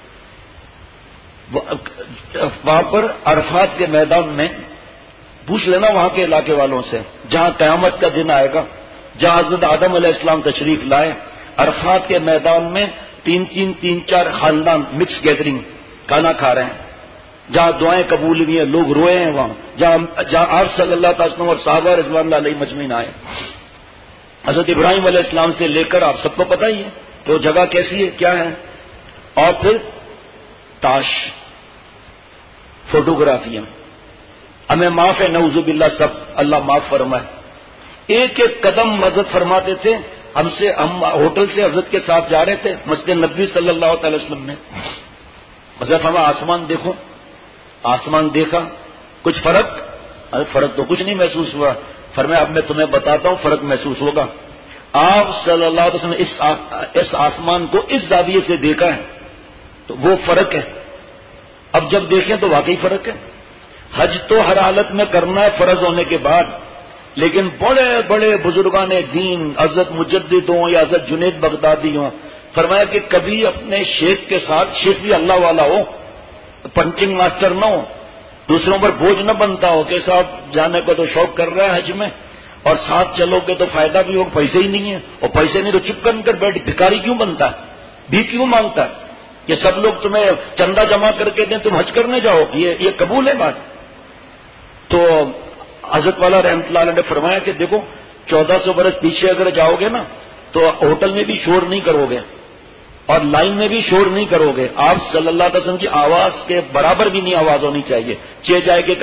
وہاں پر عرفات کے میدان میں پوچھ لینا وہاں کے علاقے والوں سے, جہاں قیامت کا دن آئے گا, جہاں حضرت آدم علیہ السلام تشریف لائے, عرفات کے میدان میں 3-4 خاندان مکس گیدرنگ کھانا کھا رہے ہیں, جہاں دعائیں قبول ہوئی ہیں, لوگ روئے ہیں وہاں, جہاں آپ صلی اللہ تعالی وسلم اور صحابہ رضوان اللہ علیہ مجمعین آئے. حضرت ابراہیم علیہ السلام سے لے کر آپ سب کو پتہ ہی ہے تو جگہ کیسی ہے, کیا ہے. اور پھر تاش, فوٹوگرافیاں, ہمیں معاف ہے نعوذ باللہ سب, اللہ معاف فرمائے. ایک قدم حضرت فرماتے تھے ہم ہوٹل سے حضرت کے ساتھ جا رہے تھے مسجد نبوی صلی اللہ تعالی وسلم میں. حضرت ہمیں آسمان دیکھو, آسمان دیکھا, کچھ فرق تو کچھ نہیں محسوس ہوا. فرمایا اب میں تمہیں بتاتا ہوں فرق محسوس ہوگا. آپ صلی اللہ علیہ وسلم نے اس آسمان کو اس زاویے سے دیکھا ہے تو وہ فرق ہے. اب جب دیکھیں تو واقعی فرق ہے. حج تو ہر حالت میں کرنا ہے فرض ہونے کے بعد, لیکن بڑے بڑے بزرگان دین, حضرت مجدد ہوں یا حضرت جنید بغدادی ہوں, فرمایا کہ کبھی اپنے شیخ کے ساتھ, شیخ بھی اللہ والا ہو, پنچنگ ماسٹر نہ ہو, دوسروں پر بوجھ نہ بنتا ہو کہ صاحب جانے کو تو شوق کر رہا ہے حج میں, اور ساتھ چلو گے تو فائدہ بھی ہو, پیسے ہی نہیں ہے, اور پیسے نہیں تو چپ کر بیٹھ, بھکاری کیوں بنتا ہے, بھی کیوں مانگتا ہے کہ سب لوگ تمہیں چندہ جمع کر کے دیں, تم حج کرنے جاؤ, یہ قبول ہے بات. تو حضرت والا رحمۃ اللہ علیہ نے فرمایا کہ دیکھو 1400 برس پیچھے اگر جاؤ گے نا تو ہوٹل میں بھی شور نہیں کرو گے اور لائن میں بھی شور نہیں کرو گے. آپ صلی اللہ علیہ وسلم کی آواز کے برابر بھی نہیں آواز ہونی چاہیے. جائے کہ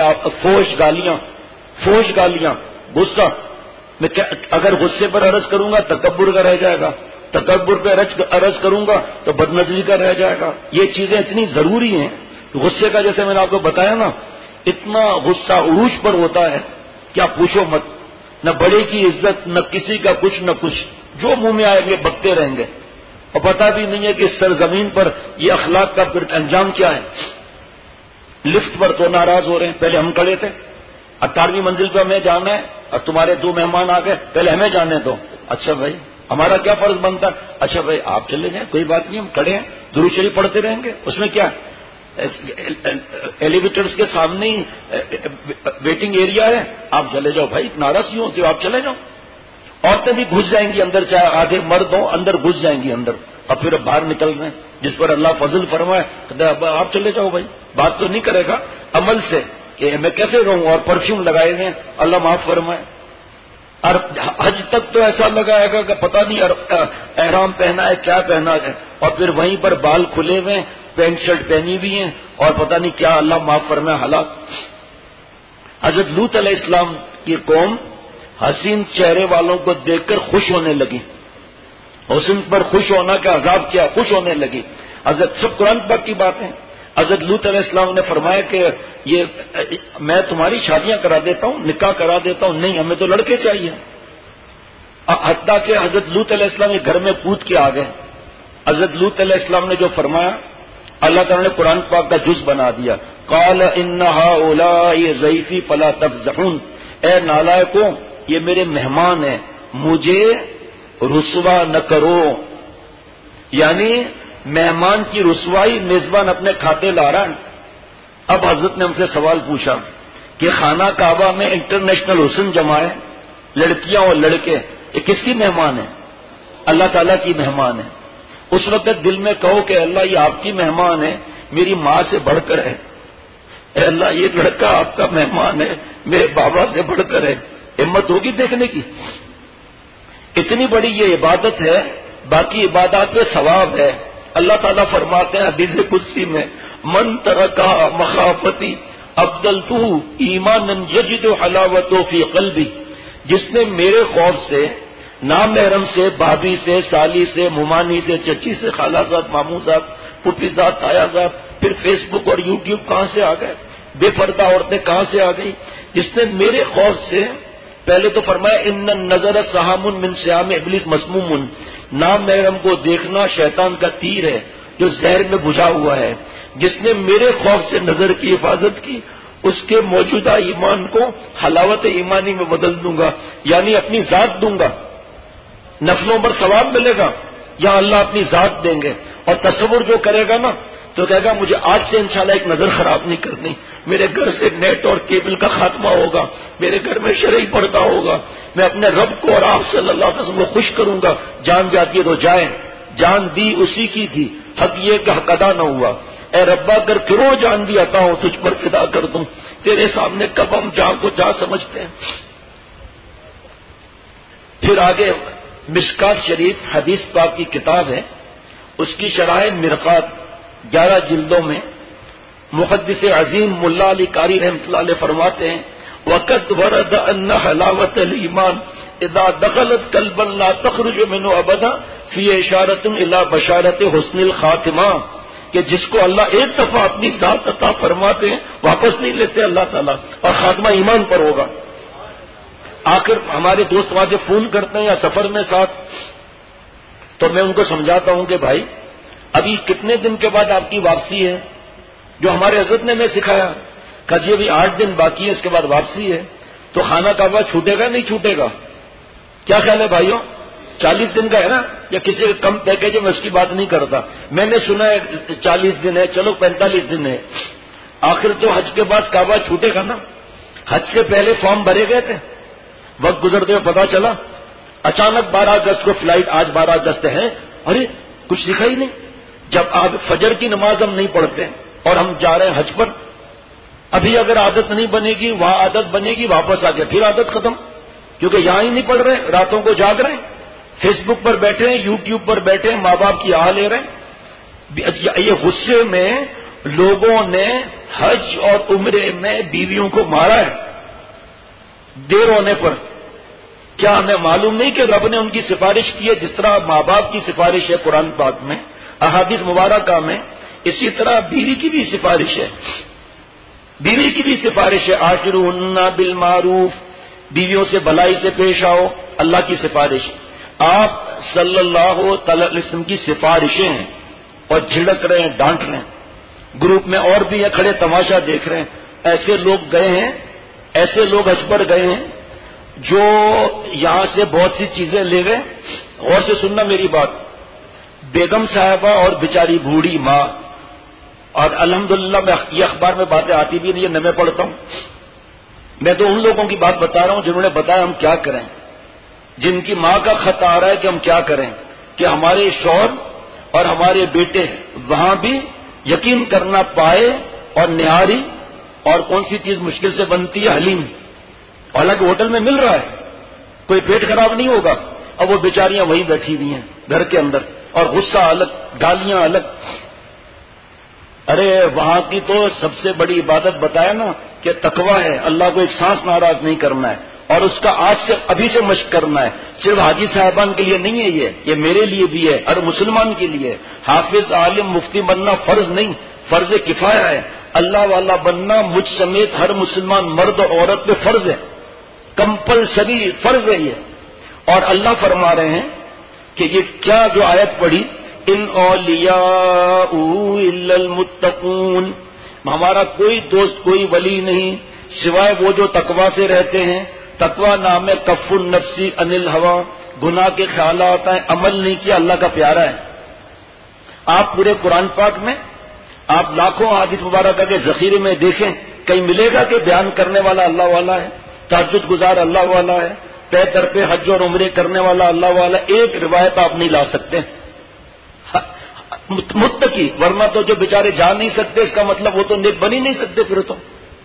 فوش گالیاں, غصہ, میں اگر غصے پر عرض کروں گا تکبر کا رہ جائے گا, تکبر پہ عرض کروں گا تو بدنظری کا رہ جائے گا. یہ چیزیں اتنی ضروری ہیں. غصے کا جیسے میں نے آپ کو بتایا نا, اتنا غصہ عروج پر ہوتا ہے کیا پوچھو مت. نہ بڑے کی عزت, نہ کسی کا کچھ نہ کچھ, جو منہ میں آئیں گے بکتے رہیں گے, اور پتہ بھی نہیں ہے کہ اس سرزمین پر یہ اخلاق کا پھر انجام کیا ہے. لفٹ پر تو ناراض ہو رہے ہیں, پہلے ہم کھڑے تھے, 18ویں منزل پہ ہمیں جانا ہے اور تمہارے 2 مہمان آ گئے, پہلے ہمیں جانے دو. اچھا بھائی ہمارا کیا فرض بنتا ہے, اچھا بھائی آپ چلے جائیں, کوئی بات نہیں, ہم کھڑے ہیں, درود شریف پڑھتے رہیں گے, اس میں کیا. ایلیویٹرز کے سامنے ہی ویٹنگ ایریا ہے, آپ چلے جاؤ بھائی, ناراض کیوں ہوتے ہو, آپ چلے جاؤ. عورتیں بھی گھس جائیں گی اندر, چاہے آدھے مرد ہوں اندر گھس جائیں گی اندر, اور پھر باہر نکل رہے ہیں, جس پر اللہ فضل فرمائے آپ چلے جاؤ بھائی. بات تو نہیں کرے گا عمل سے کہ میں کیسے رہوں, اور پرفیوم لگائے ہوئے, اللہ معاف فرمائے. اور حج تک تو ایسا لگائے گا کہ پتہ نہیں احرام پہنا ہے کیا پہنا ہے, اور پھر وہیں پر بال کھلے ہوئے, پینٹ شرٹ پہنی ہوئی ہیں, اور پتہ نہیں کیا, اللہ معاف فرمائے حالات. حضرت لوط علیہ السلام کی قوم حسین چہرے والوں کو دیکھ کر خوش ہونے لگی. حسن پر خوش ہونا کا عذاب کیا, خوش ہونے لگی. حضرت سب قرآن پاک کی بات ہے. حضرت لوط علیہ السلام نے فرمایا کہ یہ میں تمہاری شادیاں کرا دیتا ہوں, نکاح کرا دیتا ہوں. نہیں, ہمیں تو لڑکے چاہیے. حتیٰ کہ حضرت لوط علیہ السلام کے گھر میں کود کے آ گئے. حضرت لوط علیہ السلام نے جو فرمایا اللہ تعالیٰ نے قرآن پاک کا جز بنا دیا. قال ان هؤلاء ضیفی فلا تفضحون, اے نالائکوں یہ میرے مہمان ہیں, مجھے رسوا نہ کرو. یعنی مہمان کی رسوائی میزبان اپنے کھاتے لا رہا ہے. اب حضرت نے ہم سے سوال پوچھا کہ خانہ کعبہ میں انٹرنیشنل حسن جمع ہے, لڑکیاں اور لڑکے, یہ کس کی مہمان ہے؟ اللہ تعالیٰ کی مہمان ہے. اس وقت دل میں کہو کہ اللہ یہ آپ کی مہمان ہے, میری ماں سے بڑھ کر ہے. اے اللہ یہ لڑکا آپ کا مہمان ہے, میرے بابا سے بڑھ کر ہے. ہمت ہوگی دیکھنے کی؟ اتنی بڑی یہ عبادت ہے, باقی عبادات پہ ثواب ہے. اللہ تعالیٰ فرماتے ہیں حدیث قدسی میں, من ترکا مخافتی ابدلتہ ایمانا یجد حلاوتہ فی قلبی, جس نے میرے خوف سے, نامحرم سے, بھابھی سے, سالی سے, ممانی سے, چچی سے, خالہ صاحب, ماموں صاحب, پھوپھی صاحب, تایا صاحب, پھر فیس بک اور یوٹیوب کہاں سے آ گئے, بے پردہ عورتیں کہاں سے آ گئی, جس نے میرے خوف سے, پہلے تو فرمایا ان النظر سہام من سہام ابلیس مسموم, نامحرم کو دیکھنا شیطان کا تیر ہے جو زہر میں بجھا ہوا ہے. جس نے میرے خوف سے نظر کی حفاظت کی, اس کے موجودہ ایمان کو حلاوت ایمانی میں بدل دوں گا, یعنی اپنی ذات دوں گا. نفلوں پر ثواب ملے گا یا اللہ اپنی ذات دیں گے. اور تصور جو کرے گا نا تو کہے گا مجھے آج سے انشاءاللہ ایک نظر خراب نہیں کرنی, میرے گھر سے نیٹ اور کیبل کا خاتمہ ہوگا, میرے گھر میں شرعی پردہ ہوگا, میں اپنے رب کو اور آپ صلی اللہ علیہ وسلم کو خوش کروں گا. جان جاتی ہے تو جائیں, جان دی اسی کی تھی, حق یہ کہ حق ادا نہ ہوا. اے ربا اگر پھر جان بھی عطا ہوں تجھ پر فدا کر دوں, تیرے سامنے کب ہم جان کو جا سمجھتے ہیں. پھر آگے مشکات شریف حدیث پاک کی کتاب ہے, اس کی شرح مرقات 11 جلدوں میں محدث عظیم ملا علی قاری رحمۃ اللہ علیہ فرماتے ہیں وقت ورد ان حلاوت الایمان اذا دخلت قلبا لا تخرج منه ابدا فی اشارۃ الی بشارۃ حسن الخاتمہ, کہ جس کو اللہ ایک دفعہ اپنی ذات عطا فرماتے ہیں واپس نہیں لیتے اللہ تعالیٰ, اور خاتمہ ایمان پر ہوگا. آخر ہمارے دوست وہاں سے فون کرتے ہیں یا سفر میں ساتھ, تو میں ان کو سمجھاتا ہوں کہ بھائی ابھی کتنے دن کے بعد آپ کی واپسی ہے, جو ہمارے حضرت نے میں سکھایا کہ جی ابھی 8 دن باقی ہے, اس کے بعد واپسی ہے. تو خانہ کعبہ چھوٹے گا نہیں چھوٹے گا؟ کیا خیال ہے بھائیوں؟ 40 دن کا ہے نا, یا کسی کم پیکج ہے, میں اس کی بات نہیں کرتا. میں نے سنا ہے 40 دن ہے, چلو 45 دن ہے. آخر تو حج کے بعد کعبہ چھوٹے گا نا. حج سے پہلے فارم بھرے گئے تھے, وقت گزرتے ہوئے پتا چلا اچانک 12 اگست کو فلائٹ, آج 12 اگست ہے, ارے کچھ سکھا ہی نہیں. جب آپ فجر کی نماز ہم نہیں پڑھتے اور ہم جا رہے ہیں حج پر, ابھی اگر عادت نہیں بنے گی وہاں عادت بنے گی, واپس آ گیا پھر عادت ختم, کیونکہ یہاں ہی نہیں پڑھ رہے, راتوں کو جاگ رہے ہیں, فیس بک پر بیٹھے ہیں, یوٹیوب پر بیٹھے ہیں, ماں باپ کی آہ لے رہے ہیں. یہ غصے میں لوگوں نے حج اور عمرے میں بیویوں کو مارا ہے دیر ہونے پر. کیا ہمیں معلوم نہیں کہ رب نے ان کی سفارش کی ہے؟ جس طرح ماں باپ کی سفارش ہے قرآن پاک میں, احادیث مبارکہ میں, اسی طرح بیوی کی بھی سفارش ہے. بیوی کی بھی سفارش ہے, عاشروہن بالمعروف, بیویوں سے بھلائی سے پیش آؤ, اللہ کی سفارش. آپ صلی اللہ تعالی علیہ وسلم کی سفارشیں ہیں اور جھڑک رہے ہیں, ڈانٹ رہے ہیں. گروپ میں اور بھی ہیں کھڑے تماشا دیکھ رہے ہیں. ایسے لوگ گئے ہیں, ایسے لوگ حج پر گئے ہیں جو یہاں سے بہت سی چیزیں لے گئے. غور سے سننا میری بات, بیگم صاحبہ اور بیچاری بوڑھی ماں, اور الحمدللہ میں یہ اخبار میں باتیں آتی بھی نہیں ہے, میں پڑھتا ہوں. میں تو ان لوگوں کی بات بتا رہا ہوں جنہوں نے بتایا ہم کیا کریں, جن کی ماں کا خط آ رہا ہے کہ ہم کیا کریں, کہ ہمارے شوہر اور ہمارے بیٹے وہاں بھی یقین کرنا پائے, اور نہاری اور کون سی چیز مشکل سے بنتی ہے, حلیم, حالانکہ ہوٹل میں مل رہا ہے, کوئی پیٹ خراب نہیں ہوگا. اب وہ بیچاریاں وہیں بیٹھی ہوئی ہیں گھر کے اندر, اور غصہ الگ, گالیاں الگ. ارے وہاں کی تو سب سے بڑی عبادت بتایا نا کہ تقویٰ ہے اللہ کو ایک سانس ناراض نہیں کرنا ہے، اور اس کا آج سے ابھی سے مشق کرنا ہے. صرف حاجی صاحبان کے لیے نہیں ہے، یہ میرے لیے بھی ہے، ہر مسلمان کے لیے. حافظ عالم مفتی بننا فرض نہیں، فرض کفایہ ہے. اللہ والا بننا مجھ سمیت ہر مسلمان مرد اور عورت پہ فرض ہے، کمپلسری فرض ہے یہ. اور اللہ فرما رہے ہیں کہ یہ کیا جو آیت پڑھی، ان اولیاء الا المتقون، ہمارا کوئی دوست کوئی ولی نہیں سوائے وہ جو تقویٰ سے رہتے ہیں. تقویٰ نام ہے کف النفس عن الہوى، گناہ کے خیالات ہیں، عمل نہیں کیا اللہ کا پیارا ہے. آپ پورے قرآن پاک میں آپ لاکھوں حدیث مبارکہ کے ذخیرے میں دیکھیں، کہیں ملے گا کہ بیان کرنے والا اللہ والا ہے، تہجد گزار اللہ والا ہے، پے در پہ حج اور عمرے کرنے والا اللہ والا. ایک روایت آپ نہیں لا سکتے متقی، ورنہ تو جو بیچارے جا نہیں سکتے اس کا مطلب وہ تو نیک بن ہی نہیں سکتے. پھر تو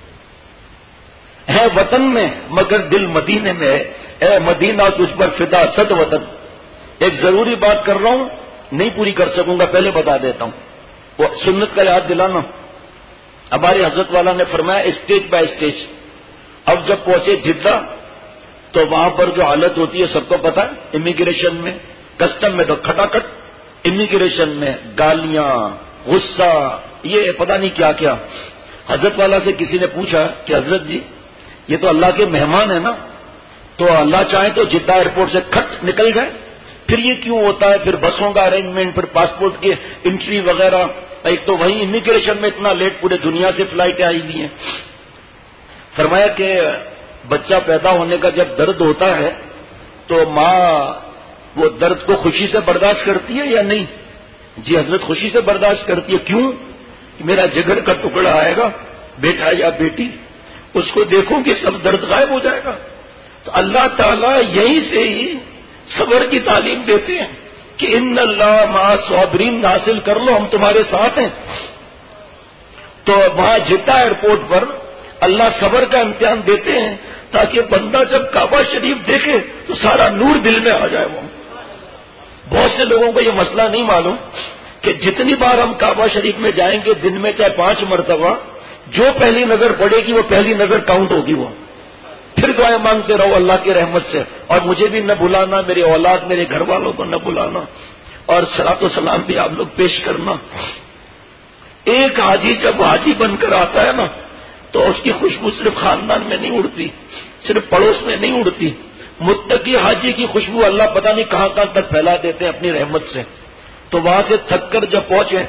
ہے وطن میں مگر دل مدینے میں ہے، اے مدینہ تجھ پر فدا صد وطن. ایک ضروری بات کر رہا ہوں، نہیں پوری کر سکوں گا، پہلے بتا دیتا ہوں. وہ سنت کا یاد دلانا. ہمارے حضرت والا نے فرمایا اسٹیج بائی اسٹیج. اب جب پہنچے جدہ تو وہاں پر جو حالت ہوتی ہے سب کو پتا ہے، امیگریشن میں کسٹم میں تو کھٹاکٹ، امیگریشن میں گالیاں غصہ یہ پتہ نہیں کیا کیا. حضرت والا سے کسی نے پوچھا کہ حضرت جی یہ تو اللہ کے مہمان ہیں نا، تو اللہ چاہے تو جدہ ایئرپورٹ سے کھٹ نکل جائے، پھر یہ کیوں ہوتا ہے؟ پھر بسوں کا ارینجمنٹ، پھر پاسپورٹ کی انٹری وغیرہ، ایک تو وہیں امیگریشن میں اتنا لیٹ، پورے دنیا سے فلائٹیں آئی ہوئی ہیں. فرمایا کہ بچہ پیدا ہونے کا جب درد ہوتا ہے تو ماں وہ درد کو خوشی سے برداشت کرتی ہے یا نہیں؟ جی حضرت خوشی سے برداشت کرتی ہے. کیوں؟ کہ میرا جگر کا ٹکڑا آئے گا بیٹا یا بیٹی، اس کو دیکھوں کہ سب درد غائب ہو جائے گا. تو اللہ تعالیٰ یہیں سے ہی صبر کی تعلیم دیتے ہیں کہ ان اللہ مع صابرین حاصل کر لو، ہم تمہارے ساتھ ہیں. تو وہاں جدہ ایئرپورٹ پر اللہ صبر کا امتحان دیتے ہیں تاکہ بندہ جب کعبہ شریف دیکھے تو سارا نور دل میں آ جائے. وہ بہت سے لوگوں کو یہ مسئلہ نہیں معلوم کہ جتنی بار ہم کعبہ شریف میں جائیں گے دن میں چاہے 5 مرتبہ، جو پہلی نظر پڑے گی وہ پہلی نظر کاؤنٹ ہوگی. وہ پھر دعائیں مانگتے رہو اللہ کی رحمت سے، اور مجھے بھی نہ بلانا، میری اولاد میرے گھر والوں کو نہ بلانا، اور صلاۃ و سلام بھی آپ لوگ پیش کرنا. ایک حاجی جب حاجی بن کر آتا ہے نا تو اس کی خوشبو صرف خاندان میں نہیں اڑتی، صرف پڑوس میں نہیں اڑتی. متقی حاجی کی خوشبو اللہ پتہ نہیں کہاں کہاں تک پھیلا دیتے ہیں اپنی رحمت سے. تو وہاں سے تھک کر جب پہنچے،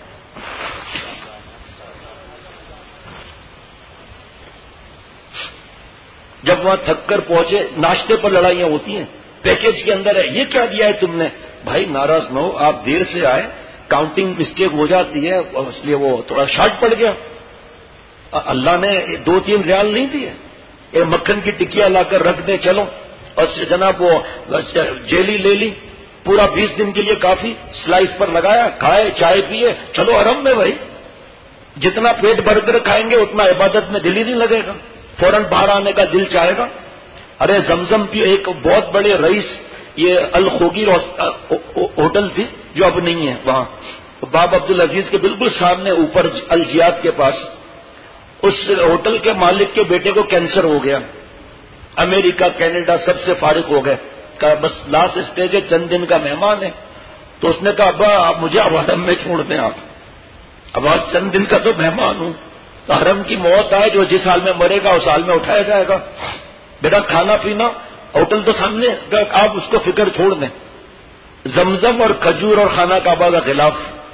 جب وہاں تھک کر پہنچے، ناشتے پر لڑائیاں ہوتی ہیں، پیکج کے اندر ہے یہ کیا دیا ہے تم نے. بھائی ناراض نہ ہو، آپ دیر سے آئے، کاؤنٹنگ مسٹیک ہو جاتی ہے اس لیے وہ تھوڑا شارٹ پڑ گیا. اللہ نے 2-3 ریال نہیں دیے، ایک مکھن کی ٹکیا لا کر رکھ دیں چلو، اور جناب وہ جیلی لے لی، پورا 20 دن کے لیے کافی، سلائس پر لگایا، کھائے، چائے پیے، چلو آرام میں. بھائی جتنا پیٹ بھر کر کھائیں گے اتنا عبادت میں دل ہی نہیں لگے گا، فوراً باہر آنے کا دل چاہے گا. ارے زمزم کی ایک بہت بڑے رئیس، یہ الخوگیر ہوٹل تھی جو اب نہیں ہے، وہاں باب عبدالعزیز کے بالکل سامنے اوپر الجیات کے پاس، اس ہوٹل کے مالک کے بیٹے کو کینسر ہو گیا. امریکہ کینیڈا سب سے فارغ ہو گئے، کہا بس لاسٹ اسٹیج ہے، چند دن کا مہمان ہے. تو اس نے کہا ابا آپ مجھے اب حرم میں چھوڑ دیں، آپ اب آج چند دن کا تو مہمان ہوں، تو حرم کی موت آئے جو جس حال میں مرے گا اس حال میں اٹھایا جائے گا. بیٹا کھانا پینا ہوٹل تو سامنے، آپ اس کو فکر چھوڑ دیں. زمزم اور کھجور اور خانہ کعبہ کا خلاف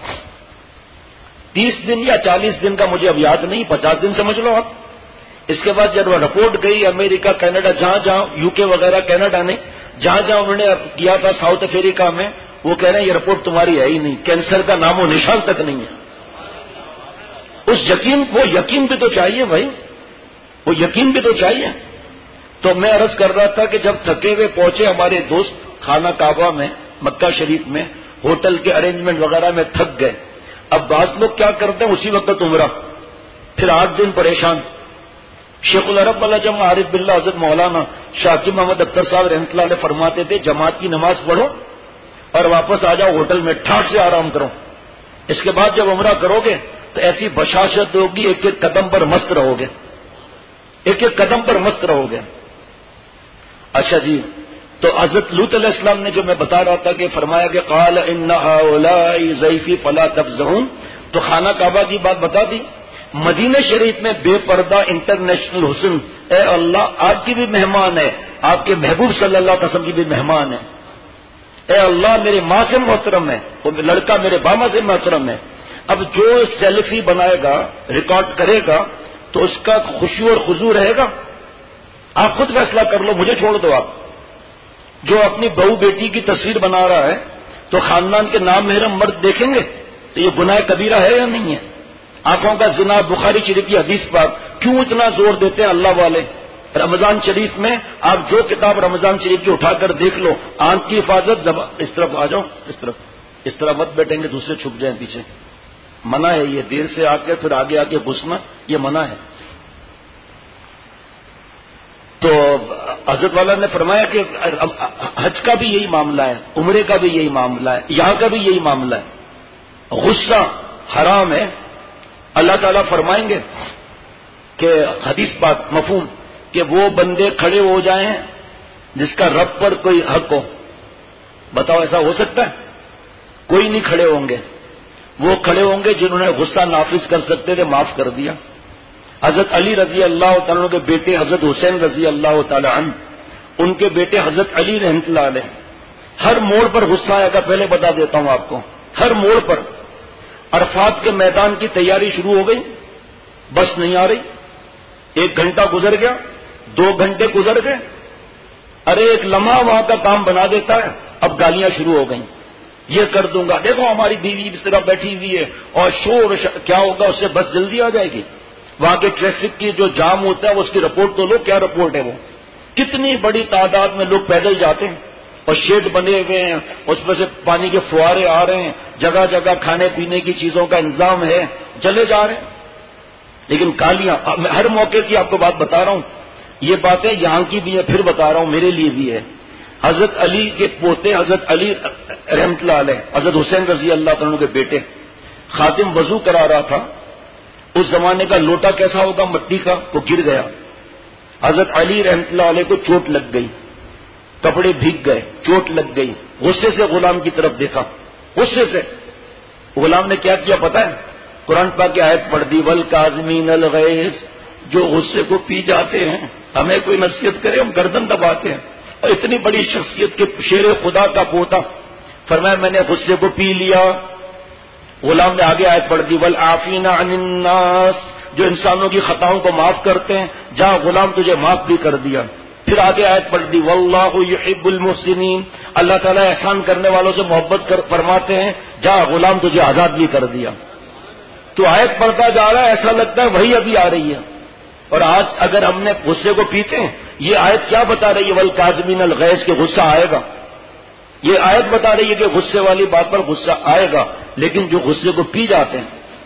30 دن یا 40 دن کا مجھے اب یاد نہیں، 50 دن سمجھ لو آپ. اس کے بعد جب وہ رپورٹ گئی امریکہ کینیڈا، جہاں جہاں یو کے وغیرہ کینیڈا نہیں، جہاں جہاں انہوں نے کیا تھا ساؤتھ افریقہ میں، وہ کہہ رہے ہیں یہ رپورٹ تمہاری ہے ہی نہیں، کینسر کا نام و نشان تک نہیں ہے. اس یقین کو یقین بھی تو چاہیے بھائی، وہ یقین بھی تو چاہیے. تو میں عرض کر رہا تھا کہ جب تھکے ہوئے پہنچے ہمارے دوست خانہ کعبہ میں مکہ شریف میں، ہوٹل کے ارینجمنٹ وغیرہ میں تھک گئے. اب بعض لوگ کیا کرتے ہیں اسی وقت عمرہ، پھر 8 دن پریشان. شیخ العرب والا جب عارف باللہ حضرت مولانا شاکی محمد اختر صاحب رحمۃ اللہ علیہ فرماتے تھے جماعت کی نماز پڑھو اور واپس آ جاؤ ہوٹل میں، ٹھاٹ سے آرام کرو. اس کے بعد جب عمرہ کرو گے تو ایسی بشاشت ہوگی، ایک ایک قدم پر مست رہو گے. ایک ایک قدم پر مست رہو گے. اچھا جی، تو حضرت لوط علیہ السلام نے جو میں بتا رہا تھا کہ فرمایا کہ قال ان هؤلاء ضیفی فلا تفزعون، تو خانہ کعبہ کی بات بتا دی. مدینہ شریف میں بے پردہ انٹرنیشنل حسن، اے اللہ آپ کی بھی مہمان ہے، آپ کے محبوب صلی اللہ علیہ وسلم کی بھی مہمان ہے. اے اللہ میرے ماں سے محترم ہے، وہ لڑکا میرے بابا سے محترم ہے. اب جو سیلفی بنائے گا، ریکارڈ کرے گا، تو اس کا خوشی اور خضوع رہے گا. آپ خود فیصلہ کر لو، مجھے چھوڑ دو. آپ جو اپنی بہو بیٹی کی تصویر بنا رہا ہے تو خاندان کے نام محرم مرد دیکھیں گے تو یہ گناہ کبیرہ ہے یا نہیں ہے؟ آنکھوں کا زنا، بخاری شریف کی حدیث پر کیوں اتنا زور دیتے ہیں اللہ والے؟ رمضان شریف میں آپ جو کتاب رمضان شریف کی اٹھا کر دیکھ لو، آنکھ کی حفاظت، اس طرف آ جاؤ، اس طرف مت بیٹھیں گے، دوسرے چھپ جائیں پیچھے. منع ہے یہ، دیر سے آ کے پھر آگے آ کے گھسنا، یہ منع ہے. تو حضرت والا نے فرمایا کہ حج کا بھی یہی معاملہ ہے، عمرے کا بھی یہی معاملہ ہے، یہاں کا بھی یہی معاملہ ہے. غصہ حرام ہے. اللہ تعالیٰ فرمائیں گے کہ حدیث پاک مفہوم کہ وہ بندے کھڑے ہو جائیں جس کا رب پر کوئی حق ہو. بتاؤ ایسا ہو سکتا ہے؟ کوئی نہیں کھڑے ہوں گے. وہ کھڑے ہوں گے جنہوں نے غصہ نافذ کر سکتے تھے، معاف کر دیا. حضرت علی رضی اللہ تعالیٰ کے بیٹے حضرت حسین رضی اللہ تعالیٰ عنہ، ان کے بیٹے حضرت علی رحمۃ اللہ علیہ، ہر موڑ پر غصہ آئے گا. پہلے بتا دیتا ہوں آپ کو، ہر موڑ پر. عرفات کے میدان کی تیاری شروع ہو گئی، بس نہیں آ رہی. 1 گھنٹہ گزر گیا، 2 گھنٹے گزر گئے، ارے ایک لمحہ وہاں کا کام بنا دیتا ہے. اب گالیاں شروع ہو گئیں، یہ کر دوں گا، دیکھو ہماری بیوی اس طرح بیٹھی ہوئی ہے، اور شور کیا ہوگا، اس سے بس جلدی آ جائے گی. وہاں کے ٹریفک کی جو جام ہوتا ہے اس کی رپورٹ تو لو، کیا رپورٹ ہے وہ؟ کتنی بڑی تعداد میں لوگ پیدل جاتے ہیں اور شیڈ بنے ہوئے ہیں، اس میں سے پانی کے فوارے آ رہے ہیں، جگہ جگہ کھانے پینے کی چیزوں کا انتظام ہے، چلے جا رہے ہیں. لیکن گالیاں، میں ہر موقع کی آپ کو بات بتا رہا ہوں، یہ باتیں یہاں کی بھی ہے، پھر بتا رہا ہوں میرے لیے بھی ہے. حضرت علی کے پوتے حضرت علی رحمۃ اللہ علیہ، حضرت حسین رضی اللہ عنہ کے بیٹے، خادم وضو کرا رہا تھا. اس زمانے کا لوٹا کیسا ہوگا، مٹی کا، وہ گر گیا. حضرت علی رحمۃ اللہ علیہ کو چوٹ لگ گئی، کپڑے بھیگ گئے، چوٹ لگ گئی. غصے سے غلام کی طرف دیکھا، غصے سے. غلام نے کیا کیا پتہ ہے؟ قرآن پاک کی آیت پڑھ دی، والکاظمین الغیظ، جو غصے کو پی جاتے ہیں. ہمیں کوئی نصیحت کرے ہم گردن دباتے ہیں. اور اتنی بڑی شخصیت کے شیر خدا کا پوتا فرمایا میں نے غصے کو پی لیا. غلام نے آگے آیت پڑھ دی، والعافین عن الناس، جو انسانوں کی خطاؤں کو معاف کرتے ہیں. جا غلام تجھے معاف بھی کر دیا. پھر آگے آیت پڑھ دی، واللہ یحب المحسنین، اللہ تعالیٰ احسان کرنے والوں سے محبت فرماتے ہیں. جا غلام تجھے آزاد بھی کر دیا. تو آیت پڑھتا جا رہا ہے، ایسا لگتا ہے وہی ابھی آ رہی ہے. اور آج اگر ہم نے غصے کو پیتے ہیں، یہ آیت کیا بتا رہی ہے؟ والکاظمین الغیظ، کہ غصہ آئے گا. یہ آیت بتا رہی ہے کہ غصے والی بات پر غصہ آئے گا. لیکن جو غصے کو پی جاتے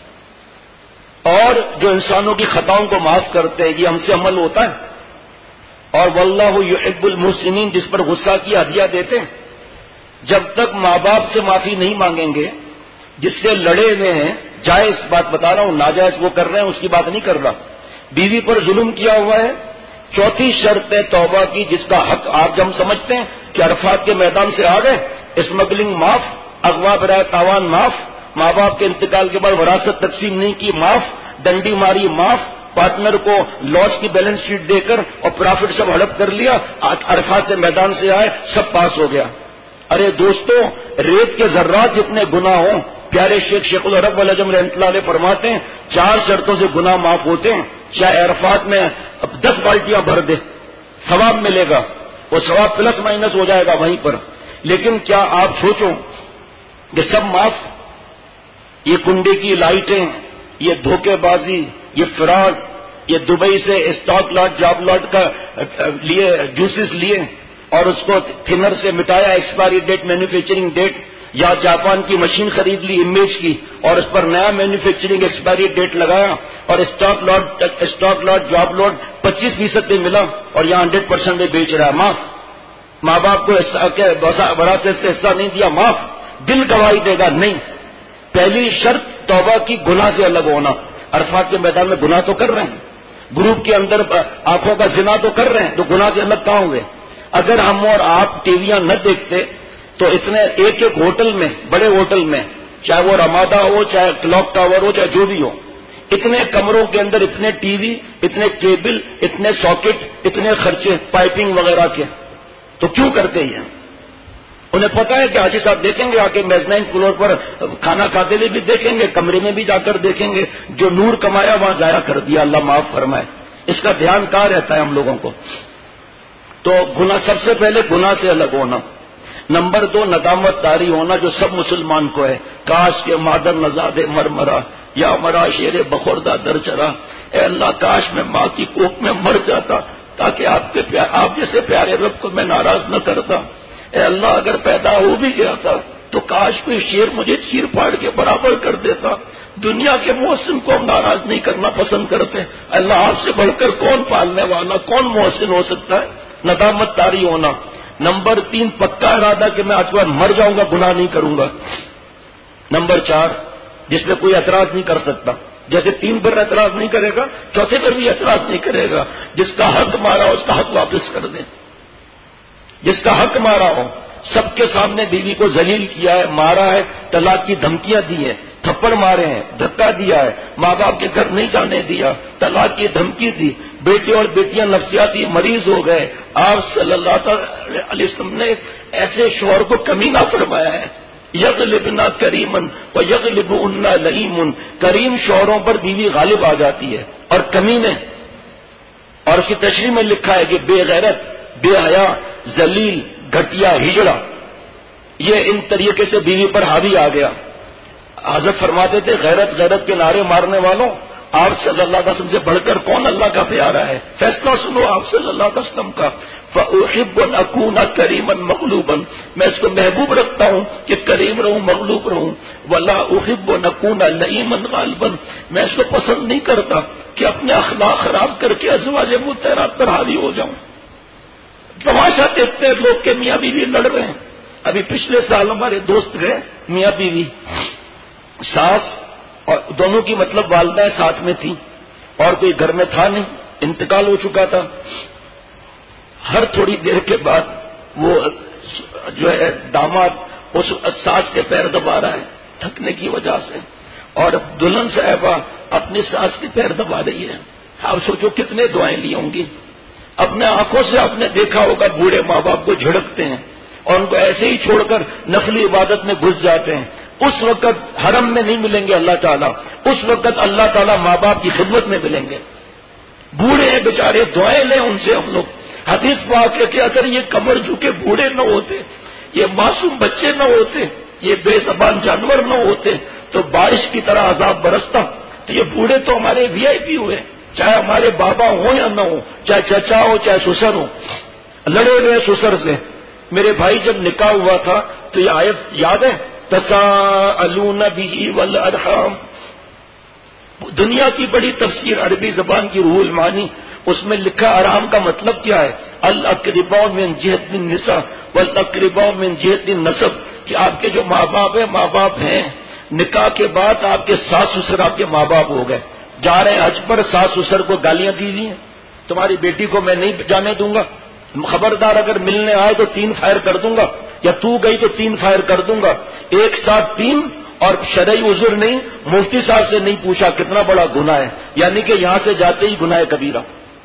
ہیں اور جو انسانوں کی خطاؤں کو معاف کرتے ہیں، یہ ہم سے عمل ہوتا ہے. اور واللہ یحب المحسنین، جس پر غصہ کی ہدیہ دیتے ہیں. جب تک ماں باپ سے معافی نہیں مانگیں گے، جس سے لڑے ہوئے ہیں، جائز بات بتا رہا ہوں، ناجائز وہ کر رہے ہیں اس کی بات نہیں کر رہا. بیوی پر ظلم کیا ہوا ہے، چوتھی شرط ہے توبہ کی، جس کا حق آج ہم سمجھتے ہیں کہ عرفات کے میدان سے آ گئے. اسمگلنگ معاف، اغوا برائے تاوان معاف، ماں باپ کے انتقال کے بعد وراثت تقسیم نہیں کی معاف، ڈنڈی ماری معاف، پارٹنر کو لاس کی بیلنس شیٹ دے کر اور پرافٹ سب ہڑپ کر لیا، عرفات سے میدان سے آئے، سب پاس ہو گیا. ارے دوستو، ریت کے ذرات جتنے گناہ ہوں، پیارے شیخ العرب والعجم رحمۃ اللہ علیہ فرماتے ہیں 4 شرطوں سے گناہ معاف ہوتے ہیں. چاہے عرفات میں 10 بالٹیاں بھر دے، ثواب ملے گا، وہ ثواب پلس مائنس ہو جائے گا وہیں پر. لیکن کیا آپ سوچو کہ سب معاف؟ یہ کنڈے کی لائٹیں، یہ دھوکے بازی، یہ فراڈ، یہ دبئی سے اسٹاک لاٹ جاب لاٹ کا لیے جوسز لیے اور اس کو تھنر سے مٹایا، ایکسپائری ڈیٹ، مینوفیکچرنگ ڈیٹ، یا جاپان کی مشین خرید لی امیج کی اور اس پر نیا مینوفیکچرنگ ایکسپائری ڈیٹ لگایا اور اسٹاک لاٹ جاب لاٹ 25% پہ ملا اور یہاں 100% پہ بیچ رہا ہے. معاف. ماں باپ کو وراثت سے حصہ نہیں دیا، معاف. دل گواہی دے گا نہیں. پہلی شرط توبہ کی، گناہ سے الگ ہونا. عرفات کے میدان میں گناہ تو کر رہے ہیں، گروپ کے اندر آنکھوں کا زنا تو کر رہے ہیں، تو گناہ سے الگ کہاں ہوئے؟ اگر ہم اور آپ ٹی ویاں نہ دیکھتے تو اتنے ایک ایک ہوٹل میں، بڑے ہوٹل میں، چاہے وہ رمادہ ہو، چاہے کلاک ٹاور ہو، چاہے جو بھی ہو، اتنے کمروں کے اندر اتنے ٹی وی، اتنے کیبل، اتنے ساکٹ، اتنے خرچے پائپنگ وغیرہ کے، تو کیوں کرتے ہیں؟ انہیں پتا ہے کہ حاجی صاحب دیکھیں گے آ کے میزنائن فلور پر کھانا کھاتے ہوئے بھی دیکھیں گے، کمرے میں بھی جا کر دیکھیں گے، جو نور کمایا وہاں ضائع کر دیا، اللہ معاف فرمائے۔ اس کا دھیان کہاں رہتا ہے ہم لوگوں کو؟ تو گناہ، سب سے پہلے گناہ سے الگ ہونا۔ نمبر 2 ندامت طاری ہونا، جو سب مسلمان کو ہے۔ کاش کے مادر نزاد مر مرا، یا مرا شیر بخوردہ در چرا، اے اللہ کاش میں ماں کی کوکھ میں مر جاتا تاکہ آپ جیسے پیارے رب کو میں ناراض نہ کرتا۔ اے اللہ اگر پیدا ہو بھی گیا تھا تو کاش کوئی شیر مجھے چیر پھاڑ کے برابر کر دیتا۔ دنیا کے محسن کو ہم ناراض نہیں کرنا پسند کرتے، اللہ آپ سے بڑھ کر کون پالنے والا، کون محسن ہو سکتا ہے؟ ندامت طاری ہونا۔ نمبر 3 پکا ارادہ کہ میں آج بعد مر جاؤں گا، گناہ نہیں کروں گا۔ نمبر 4 جس پہ کوئی اعتراض نہیں کر سکتا، جیسے 3 پر اعتراض نہیں کرے گا، چوتھے پر بھی اعتراض نہیں کرے گا۔ جس کا حق مارا اس کا حق واپس کر دیں، جس کا حق مارا ہو۔ سب کے سامنے بیوی کو ذلیل کیا ہے، مارا ہے، طلاق کی دھمکیاں دی ہیں، تھپڑ مارے ہیں، دھکا دیا ہے، ماں باپ کے گھر نہیں جانے دیا، طلاق کی دھمکی دی، بیٹے اور بیٹیاں نفسیاتی مریض ہو گئے۔ آپ صلی اللہ علیہ وسلم نے ایسے شوہر کو کمینہ فرمایا ہے، یغلبنا کریمن و یغلبنا لئیم، کریم شوہروں پر بیوی غالب آ جاتی ہے، اور کمینے، اور اس کی تشریح میں لکھا ہے کہ بے غیرت، بے حیا، ذلیل، گھٹیا، ہجڑا، یہ ان طریقے سے بیوی پر حاوی آ گیا۔ حضرت فرماتے تھے غیرت غیرت کے نعرے مارنے والوں، آپ صلی اللہ علیہ وسلم سے بڑھ کر کون اللہ کا پیارا ہے؟ فیصلہ سنو آپ صلی اللہ علیہ وسلم کا، فَأُحِبُّ أَنْ أَكُونَ كَرِيمًا مَغْلُوبًا، میں اس کو محبوب رکھتا ہوں کہ کریم رہوں، مغلوب رہوں۔ وَلَا أُحِبُّ أَنْ أَكُونَ لَئِيمًا غَالِبًا، میں اس کو پسند نہیں کرتا کہ اپنے اخلاق خراب کر کے ازواج مطہرات پر حاوی ہو جاؤں۔ تماشا دیکھتے ہیں لوگ کہ میاں بیوی لڑ رہے ہیں۔ ابھی پچھلے سال ہمارے دوست گئے، میاں بیوی، ساس اور دونوں کی مطلب والدہ ساتھ میں تھیں، اور کوئی گھر میں تھا نہیں، انتقال ہو چکا تھا۔ ہر تھوڑی دیر کے بعد وہ جو ہے داماد اس ساس کے پیر دبا رہا ہے تھکنے کی وجہ سے، اور دلہن صاحبہ اپنی ساس کے پیر دبا رہی ہے۔ آپ سوچو کتنے دعائیں لی ہوں گی۔ اپنے آنکھوں سے آپ نے دیکھا ہوگا بوڑھے ماں باپ کو جھڑکتے ہیں اور ان کو ایسے ہی چھوڑ کر نفلی عبادت میں گھس جاتے ہیں۔ اس وقت حرم میں نہیں ملیں گے اللہ تعالیٰ، اس وقت اللہ تعالیٰ ماں باپ کی خدمت میں ملیں گے۔ بوڑھے ہیں بیچارے، دعائیں لیں ان سے ہم لوگ۔ حدیث پاک ہے کہ اگر یہ کمر جھکے بوڑھے نہ ہوتے، یہ معصوم بچے نہ ہوتے، یہ بے زبان جانور نہ ہوتے تو بارش کی طرح عذاب برستا۔ تو یہ بوڑھے تو ہمارے وی آئی پی ہوئے، چاہے ہمارے بابا ہوں یا نہ ہو، چاہے چچا ہو چاہے سسر ہو، لڑے ہوئے سسر سے۔ میرے بھائی جب نکاح ہوا تھا تو یہ آیت یاد ہے، تساءلون بہ والارحام، دنیا کی بڑی تفسیر عربی زبان کی روح المعانی، اس میں لکھا ارحام کا مطلب کیا ہے؟ الاقرباء من جہت النساء والاقرباء من جہت النسب، کہ آپ کے جو ماں باپ ہیں، ماں باپ ہیں، نکاح کے بعد آپ کے ساس سسر آپ کے ماں باپ ہو گئے۔ جا رہے ہیں حج پر، ساس سسر کو گالیاں دی ہوئی ہیں، تمہاری بیٹی کو میں نہیں جانے دوں گا، خبردار اگر ملنے آئے تو 3 فائر کر دوں گا، یا تو گئی تو 3 فائر کر دوں گا، ایک ساتھ 3، اور شرعی عذر نہیں، مفتی صاحب سے نہیں پوچھا کتنا بڑا گناہ ہے، یعنی کہ یہاں سے جاتے ہی گناہ کبیرہ۔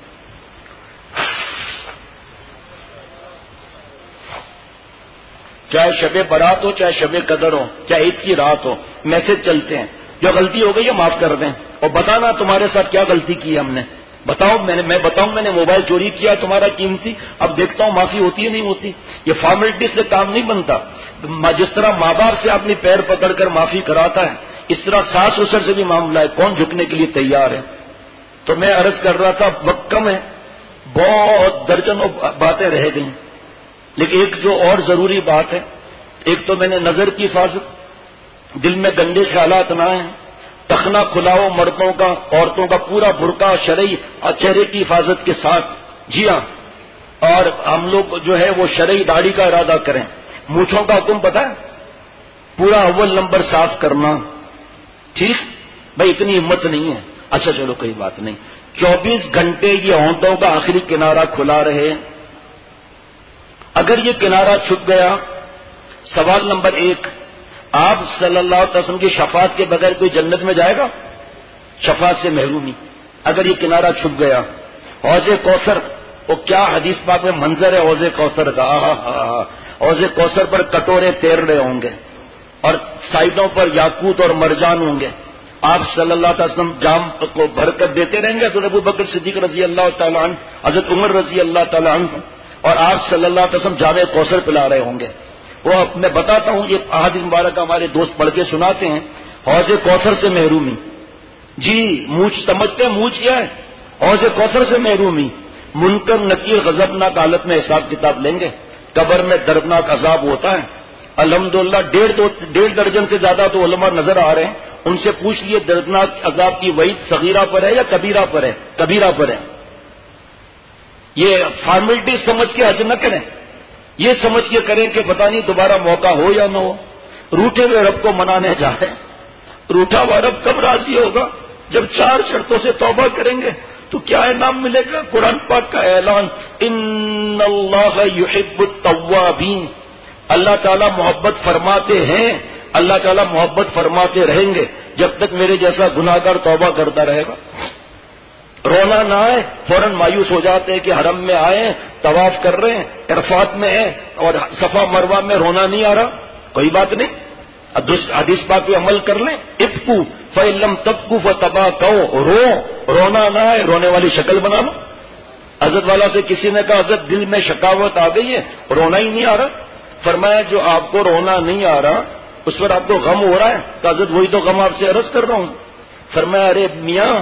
چاہے شب برات ہو چاہے شب قدر ہو چاہے عید کی رات ہو، میسج چلتے ہیں، جو غلطی ہو گئی ہے معاف کر دیں، اور بتانا تمہارے ساتھ کیا غلطی کی ہے ہم نے، بتاؤ، میں بتاؤں میں نے موبائل چوری کیا تمہارا قیمتی، اب دیکھتا ہوں معافی ہوتی ہے نہیں ہوتی۔ یہ فارمیلٹی سے کام نہیں بنتا۔ جس طرح ماں باپ سے اپنی پیر پکڑ کر معافی کراتا ہے، اس طرح ساس سسر سے بھی معاملہ ہے، کون جھکنے کے لیے تیار ہے؟ تو میں عرض کر رہا تھا وقت کم ہے، بہت درجنوں باتیں رہ گئی، لیکن ایک جو اور ضروری بات ہے، ایک تو میں نے نظر کی حفاظت، دل میں گندے خیالات نہ آئیں، ٹخنا کھلاؤ مردوں کا، عورتوں کا پورا برقع شرعی اور چہرے کی حفاظت کے ساتھ، جی ہاں، اور ہم لوگ جو ہے وہ شرعی داڑھی کا ارادہ کریں۔ مونچھوں کا حکم پتہ ہے؟ پورا اول نمبر صاف کرنا، ٹھیک بھائی، اتنی ہمت نہیں ہے، اچھا چلو کوئی بات نہیں، 24 گھنٹے یہ ہونٹوں کا آخری کنارہ کھلا رہے. اگر یہ کنارہ چھپ گیا، سوال نمبر 1، آپ صلی اللہ علیہ وسلم کی شفاعت کے بغیر کوئی جنت میں جائے گا؟ شفاعت سے محرومی اگر یہ کنارہ چھپ گیا. حوض کوثر، وہ کیا حدیث پاک میں منظر ہے حوض کوثر کا. حوض کوثر پر کٹورے تیر رہے ہوں گے اور سائڈوں پر یاقوت اور مرجان ہوں گے. آپ صلی اللہ علیہ وسلم جام کو بھر کر دیتے رہیں گے. حضرت ابوبکر صدیق رضی اللہ تعالیٰ عنہ، حضرت عمر رضی اللہ تعالیٰ عنہ، اور آپ صلی اللہ علیہ وسلم جام کوثر پلا رہے ہوں گے. وہ میں بتاتا ہوں، یہ احادیث مبارکہ ہمارے دوست پڑھ کے سناتے ہیں. حوض کوثر سے محرومی، جی مونچھ سمجھتے ہیں مونچھ کیا ہے؟ حوض کوثر سے محرومی. منکر نکیر غضبناک حالت میں حساب کتاب لیں گے. قبر میں دردناک عذاب ہوتا ہے. الحمدللہ 1.5 درجن سے زیادہ تو علماء نظر آ رہے ہیں. ان سے پوچھ لیے دردناک عذاب کی وعید صغیرہ پر ہے یا کبیرہ پر ہے؟ کبیرہ پر ہے. یہ فارمیلٹی سمجھ کے حج نہ کریں، یہ سمجھ کے کریں کہ پتہ نہیں دوبارہ موقع ہو یا نہ ہو. روٹے ہوئے رب کو منانے جائیں. روٹا ہوا رب کب راضی ہوگا؟ جب 4 شرطوں سے توبہ کریں گے تو کیا انعام ملے گا؟ قرآن پاک کا اعلان، ان اللہ یحب التوابین، اللہ تعالیٰ محبت فرماتے ہیں، اللہ تعالیٰ محبت فرماتے رہیں گے جب تک میرے جیسا گناہگار توبہ کرتا رہے گا. رونا نہ آئے، فوراً مایوس ہو جاتے ہیں کہ حرم میں آئے، طواف کر رہے ہیں، عرفات میں ہیں اور صفا مروہ میں رونا نہیں آ رہا، کوئی بات نہیں، حدیث پاک پہ عمل کر لیں. ابکو فإن لم تبکو فتباکوا، رونا نہ آئے، رونے والی شکل بنا لو. حضرت والا سے کسی نے کہا حضرت دل میں شکاوت آ گئی ہے، رونا ہی نہیں آ رہا. فرمایا جو آپ کو رونا نہیں آ رہا اس پر آپ کو غم ہو رہا ہے. کہ حضرت وہی تو غم آپ سے عرض کر رہا ہوں. فرمایا ارے میاں،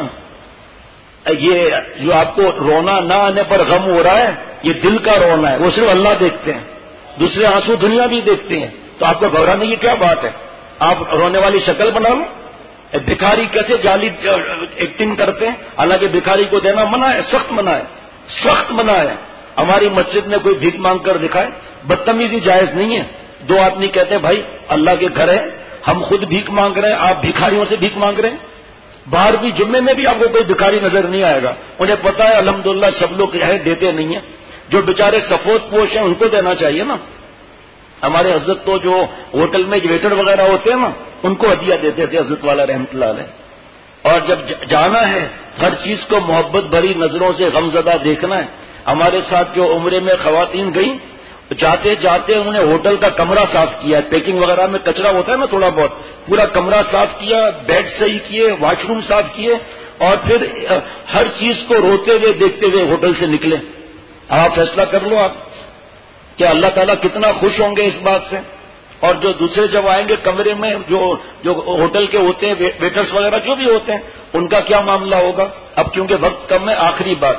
یہ جو آپ کو رونا نہ آنے پر غم ہو رہا ہے یہ دل کا رونا ہے، وہ صرف اللہ دیکھتے ہیں، دوسرے آنسو دنیا بھی دیکھتے ہیں. تو آپ کو گھبرانے کی کیا بات ہے؟ آپ رونے والی شکل بنا لو. بھکاری کیسے جعلی ایکٹنگ کرتے ہیں، حالانکہ بھکاری کو دینا منع ہے، سخت منع ہے، سخت منع ہے. ہماری مسجد میں کوئی بھیک مانگ کر دکھائے، بدتمیزی جائز نہیں ہے. 2 آدمی کہتے ہیں بھائی اللہ کے گھر ہے، ہم خود بھیک مانگ رہے ہیں، آپ بھکاریوں سے بھیک مانگ رہے ہیں. باہر بھی جمعے میں بھی آپ کو کوئی بھکاری نظر نہیں آئے گا. انہیں پتا ہے الحمدللہ سب لوگ دیتے نہیں ہیں، جو بیچارے سفید پوش ہیں ان کو دینا چاہیے نا. ہمارے حضرت تو جو ہوٹل میں ویٹر وغیرہ ہوتے ہیں نا ان کو ہدیہ دیتے تھے حضرت والا رحمۃ اللہ علیہ. اور جب جانا ہے ہر چیز کو محبت بھری نظروں سے غمزدہ دیکھنا ہے. ہمارے ساتھ جو عمرے میں خواتین گئیں، جاتے جاتے انہوں نے ہوٹل کا کمرہ صاف کیا، پیکنگ وغیرہ میں کچرا ہوتا ہے نا تھوڑا بہت، پورا کمرہ صاف کیا، بیڈ صحیح کیے، واش روم صاف کیے، اور پھر ہر چیز کو روتے ہوئے دیکھتے ہوئے ہوٹل سے نکلے. آپ فیصلہ کر لو آپ کہ اللہ تعالیٰ کتنا خوش ہوں گے اس بات سے. اور جو دوسرے جب آئیں گے کمرے میں، جو ہوٹل کے ہوتے ہیں ویٹرز وغیرہ جو بھی ہوتے ہیں، ان کا کیا معاملہ ہوگا؟ اب کیونکہ وقت کم ہے، آخری بات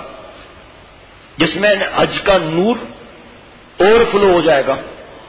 جس میں حج کا نور اوور فلو ہو جائے گا.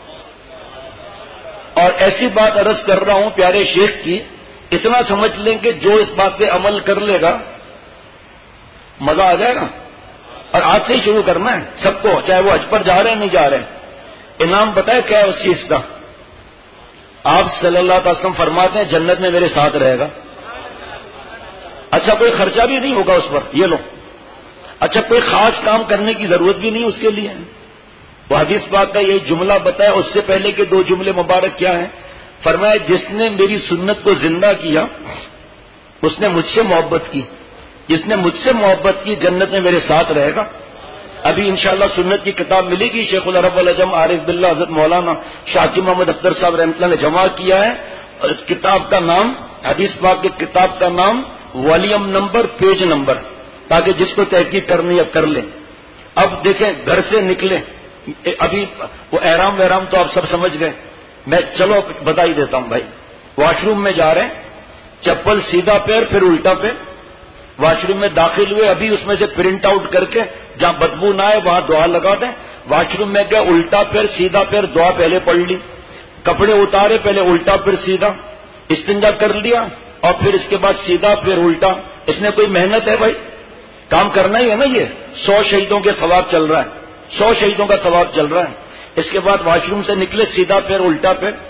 اور ایسی بات عرض کر رہا ہوں پیارے شیخ کی، اتنا سمجھ لیں کہ جو اس بات پہ عمل کر لے گا مزہ آ جائے گا. اور آج سے ہی شروع کرنا ہے سب کو، چاہے وہ حج پر جا رہے ہیں نہیں جا رہے ہیں. انعام بتائے کیا ہے اس چیز کا؟ آپ صلی اللہ علیہ وسلم فرماتے ہیں جنت میں میرے ساتھ رہے گا. اچھا کوئی خرچہ بھی نہیں ہوگا اس پر، یہ لو. اچھا کوئی خاص کام کرنے کی ضرورت بھی نہیں اس کے لیے. وہ حدیث پاک کا یہ جملہ بتایا، اس سے پہلے کے 2 جملے مبارک کیا ہیں؟ فرمایا جس نے میری سنت کو زندہ کیا اس نے مجھ سے محبت کی، جس نے مجھ سے محبت کی جنت میں میرے ساتھ رہے گا. ابھی انشاءاللہ سنت کی کتاب ملے گی، شیخ العرب والعجم عارف باللہ حضرت مولانا شاکر محمد اختر صاحب رحمۃ اللہ نے جمع کیا ہے. اور اس کتاب کا نام، حدیث پاک کی کتاب کا نام، والیوم نمبر، پیج نمبر، تاکہ جس کو تحقیق کرنی ہے کر لیں. اب دیکھیں گھر سے نکلیں، ابھی وہ احرام وحرام تو آپ سب سمجھ گئے، میں چلو بتا ہی دیتا ہوں بھائی. واش روم میں جا رہے ہیں، چپل سیدھا پیر پھر الٹا پیر. واش روم میں داخل ہوئے، ابھی اس میں سے پرنٹ آؤٹ کر کے جہاں بدبو نہ آئے وہاں دعا لگا دیں. واش روم میں گئے، الٹا پیر سیدھا پیر، دعا پہلے پڑھ لی. کپڑے اتارے، پہلے الٹا پھر سیدھا، استنجا کر لیا، اور پھر اس کے بعد سیدھا پھر الٹا. اس میں کوئی محنت ہے بھائی؟ کام کرنا ہی ہے نا. یہ 100 شہیدوں کے ثواب چل رہا ہے، 100 شہیدوں کا ثواب چل رہا ہے. اس کے بعد واش روم سے نکلے، سیدھا پیر الٹا پیر.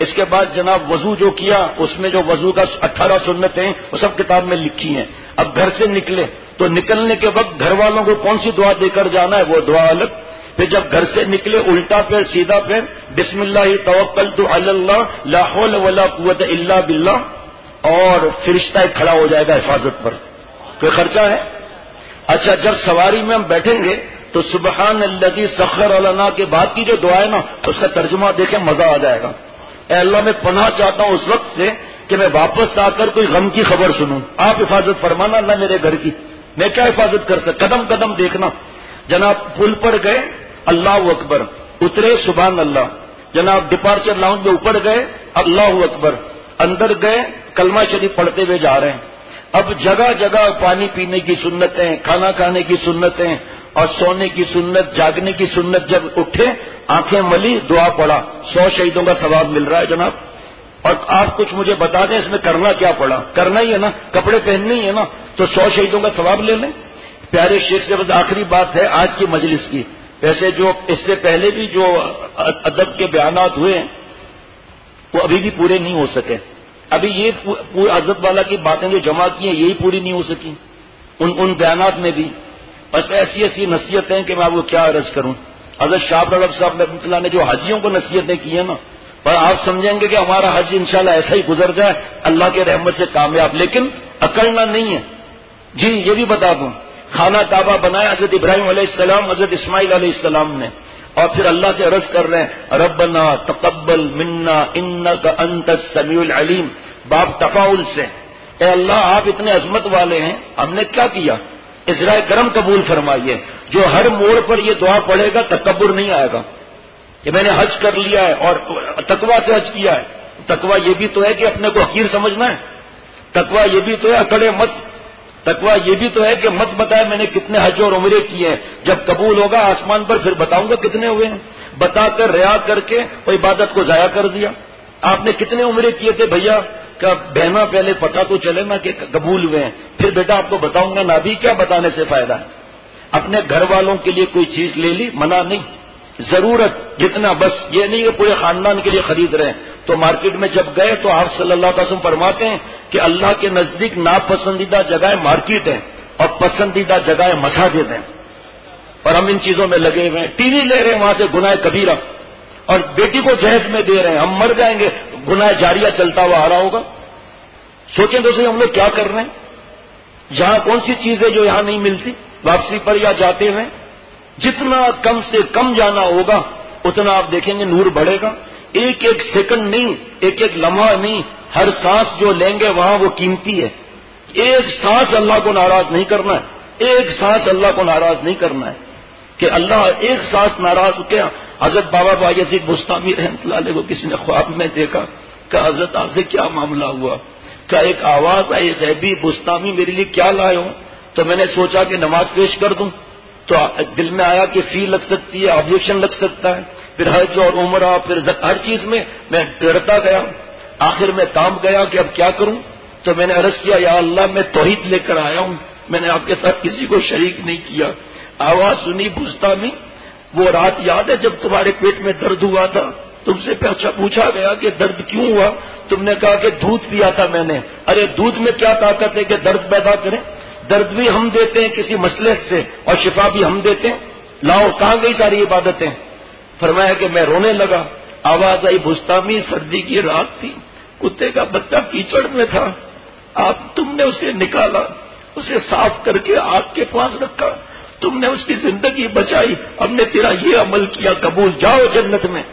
اس کے بعد جناب وضو جو کیا اس میں جو وضو کا 18 سنتیں وہ سب کتاب میں لکھی ہیں. اب گھر سے نکلے تو نکلنے کے وقت گھر والوں کو کون سی دعا دے کر جانا ہے وہ دعا الگ. پھر جب گھر سے نکلے الٹا پیر سیدھا پیر بسم اللہ توکلت علی اللہ لا حول ولا قوت الا باللہ اور فرشتہ کھڑا ہو جائے گا حفاظت پر. کوئی خرچہ ہے؟ اچھا جب سواری میں ہم بیٹھیں گے تو سبحان الذی سخر لنا کے بعد کی جو دعا ہے نا اس کا ترجمہ دیکھیں مزہ آ جائے گا. اے اللہ میں پناہ چاہتا ہوں اس وقت سے کہ میں واپس آ کر کوئی غم کی خبر سنوں. آپ حفاظت فرمانا نہ میرے گھر کی، میں کیا حفاظت کر سکتا. قدم قدم دیکھنا. جناب پل پر گئے اللہ اکبر، اترے سبحان اللہ. جناب ڈپارچر لاؤنج میں اوپر گئے اللہ اکبر، اندر گئے کلمہ شریف پڑھتے ہوئے جا رہے ہیں. اب جگہ جگہ پانی پینے کی سنتیں، کھانا کھانے کی سنتیں اور سونے کی سنت، جاگنے کی سنت. جب اٹھے آنکھیں ملی دعا پڑا، 100 شہیدوں کا ثواب مل رہا ہے جناب. اور آپ کچھ مجھے بتا دیں اس میں کرنا کیا پڑا؟ کرنا ہی ہے نا، کپڑے پہننے ہی ہے نا، تو 100 شہیدوں کا ثواب لے لیں. پیارے شیخ سے بس آخری بات ہے آج کی مجلس کی. ویسے جو اس سے پہلے بھی جو ادب کے بیانات ہوئے ہیں وہ ابھی بھی پورے نہیں ہو سکے. ابھی یہ حضرت والا کی باتیں جو جمع کی ہیں یہی پوری نہیں ہو سکی ان بیانات میں بھی. بس ایسی ایسی نصیحتیں کہ میں آپ کو کیا عرض کروں. حضرت شاہ رب صاحب رحمۃ اللہ نے جو حاجیوں کو نصیحتیں کی ہیں نا، پر آپ سمجھیں گے کہ ہمارا حج انشاءاللہ ایسا ہی گزر جائے اللہ کے رحمت سے کامیاب. لیکن اکڑنا نہیں ہے. جی یہ بھی بتا دوں، خانہ کعبہ بنایا حضرت ابراہیم علیہ السلام، حضرت اسماعیل علیہ السلام نے، اور پھر اللہ سے عرض کر رہے ہیں ربنا تقبل منا انک انت السمیع العلیم. باب تفاعل سے، اے اللہ آپ اتنے عظمت والے ہیں، ہم نے کیا کیا؟ اجرائے کرم قبول فرمائیے. جو ہر موڑ پر یہ دعا پڑھے گا تکبر نہیں آئے گا کہ میں نے حج کر لیا ہے اور تقوی سے حج کیا ہے. تقوی یہ بھی تو ہے کہ اپنے کو حقیر سمجھنا ہے. تقوی یہ بھی تو ہے اکڑے مت. تقوی یہ بھی تو ہے کہ مت بتائے میں نے کتنے حج اور عمرے کیے ہیں. جب قبول ہوگا آسمان پر پھر بتاؤں گا کتنے ہوئے ہیں. بتا کر ریا کر کے وہ عبادت کو ضائع کر دیا. آپ نے کتنے عمرے کیے تھے بھیا؟ کہ بہنا پہلے پتا تو چلے نا کہ قبول ہوئے ہیں، پھر بیٹا آپ کو بتاؤں گا. نبی کیا بتانے سے فائدہ ہے. اپنے گھر والوں کے لیے کوئی چیز لے لی، منع نہیں، ضرورت جتنا، بس یہ نہیں کہ پورے خاندان کے لیے خرید رہے ہیں. تو مارکیٹ میں جب گئے تو آپ صلی اللہ علیہ وسلم فرماتے ہیں کہ اللہ کے نزدیک ناپسندیدہ جگہیں مارکیٹ ہیں اور پسندیدہ جگہیں مساجد ہیں. اور ہم ان چیزوں میں لگے ہوئے ہیں. ٹی وی لے رہے ہیں وہاں سے گناہ کبیرہ، اور بیٹی کو جہیز میں دے رہے ہیں. ہم مر جائیں گے گناہ جاریہ چلتا ہوا آ رہا ہوگا. سوچیں تو صحیح ہم لوگ کیا کر رہے ہیں. یہاں کون سی چیز ہے جو یہاں نہیں ملتی واپسی پر یا جاتے ہوئے؟ جتنا کم سے کم جانا ہوگا اتنا آپ دیکھیں گے نور بڑھے گا. ایک ایک سیکنڈ نہیں، ایک ایک لمحہ نہیں، ہر سانس جو لیں گے وہاں وہ قیمتی ہے. ایک سانس اللہ کو ناراض نہیں کرنا ہے. ایک سانس اللہ کو ناراض نہیں کرنا ہے کہ اللہ ایک سانس ناراض ہو کیا. حضرت بابا بایزید بستامی رحمۃ اللہ علیہ کو کسی نے خواب میں دیکھا کہ حضرت آپ سے کیا معاملہ ہوا؟ کہ ایک آواز آئی صحبی بستامی میرے لیے کیا لائے ہو؟ تو میں نے سوچا کہ نماز پیش کر دوں. تو دل میں آیا کہ فی لگ سکتی ہے، آبجیکشن لگ سکتا ہے، پھر حج اور عمرہ پھر ہر چیز میں ڈرتا گیا. آخر میں کام گیا کہ اب کیا کروں. تو میں نے عرض کیا یا اللہ میں توحید لے کر آیا ہوں، میں نے آپ کے ساتھ کسی کو شریک نہیں کیا. آواز سنی بستامی. وہ رات یاد ہے جب تمہارے پیٹ میں درد ہوا تھا، تم سے پوچھا گیا کہ درد کیوں ہوا؟ تم نے کہا کہ دودھ پیا تھا میں نے. ارے دودھ میں کیا طاقت ہے کہ درد پیدا کریں؟ درد بھی ہم دیتے ہیں کسی مسئلے سے اور شفا بھی ہم دیتے ہیں. لاؤ کہاں گئی ساری عبادتیں؟ فرمایا کہ میں رونے لگا. آواز آئی بستامی سردی کی رات تھی، کتے کا بچہ کیچڑ میں تھا، تم نے اسے نکالا، اسے صاف کر کے آگ کے پاس رکھا، تم نے اس کی زندگی بچائی، ہم نے تیرا یہ عمل کیا، قبول، جاؤ جنت میں.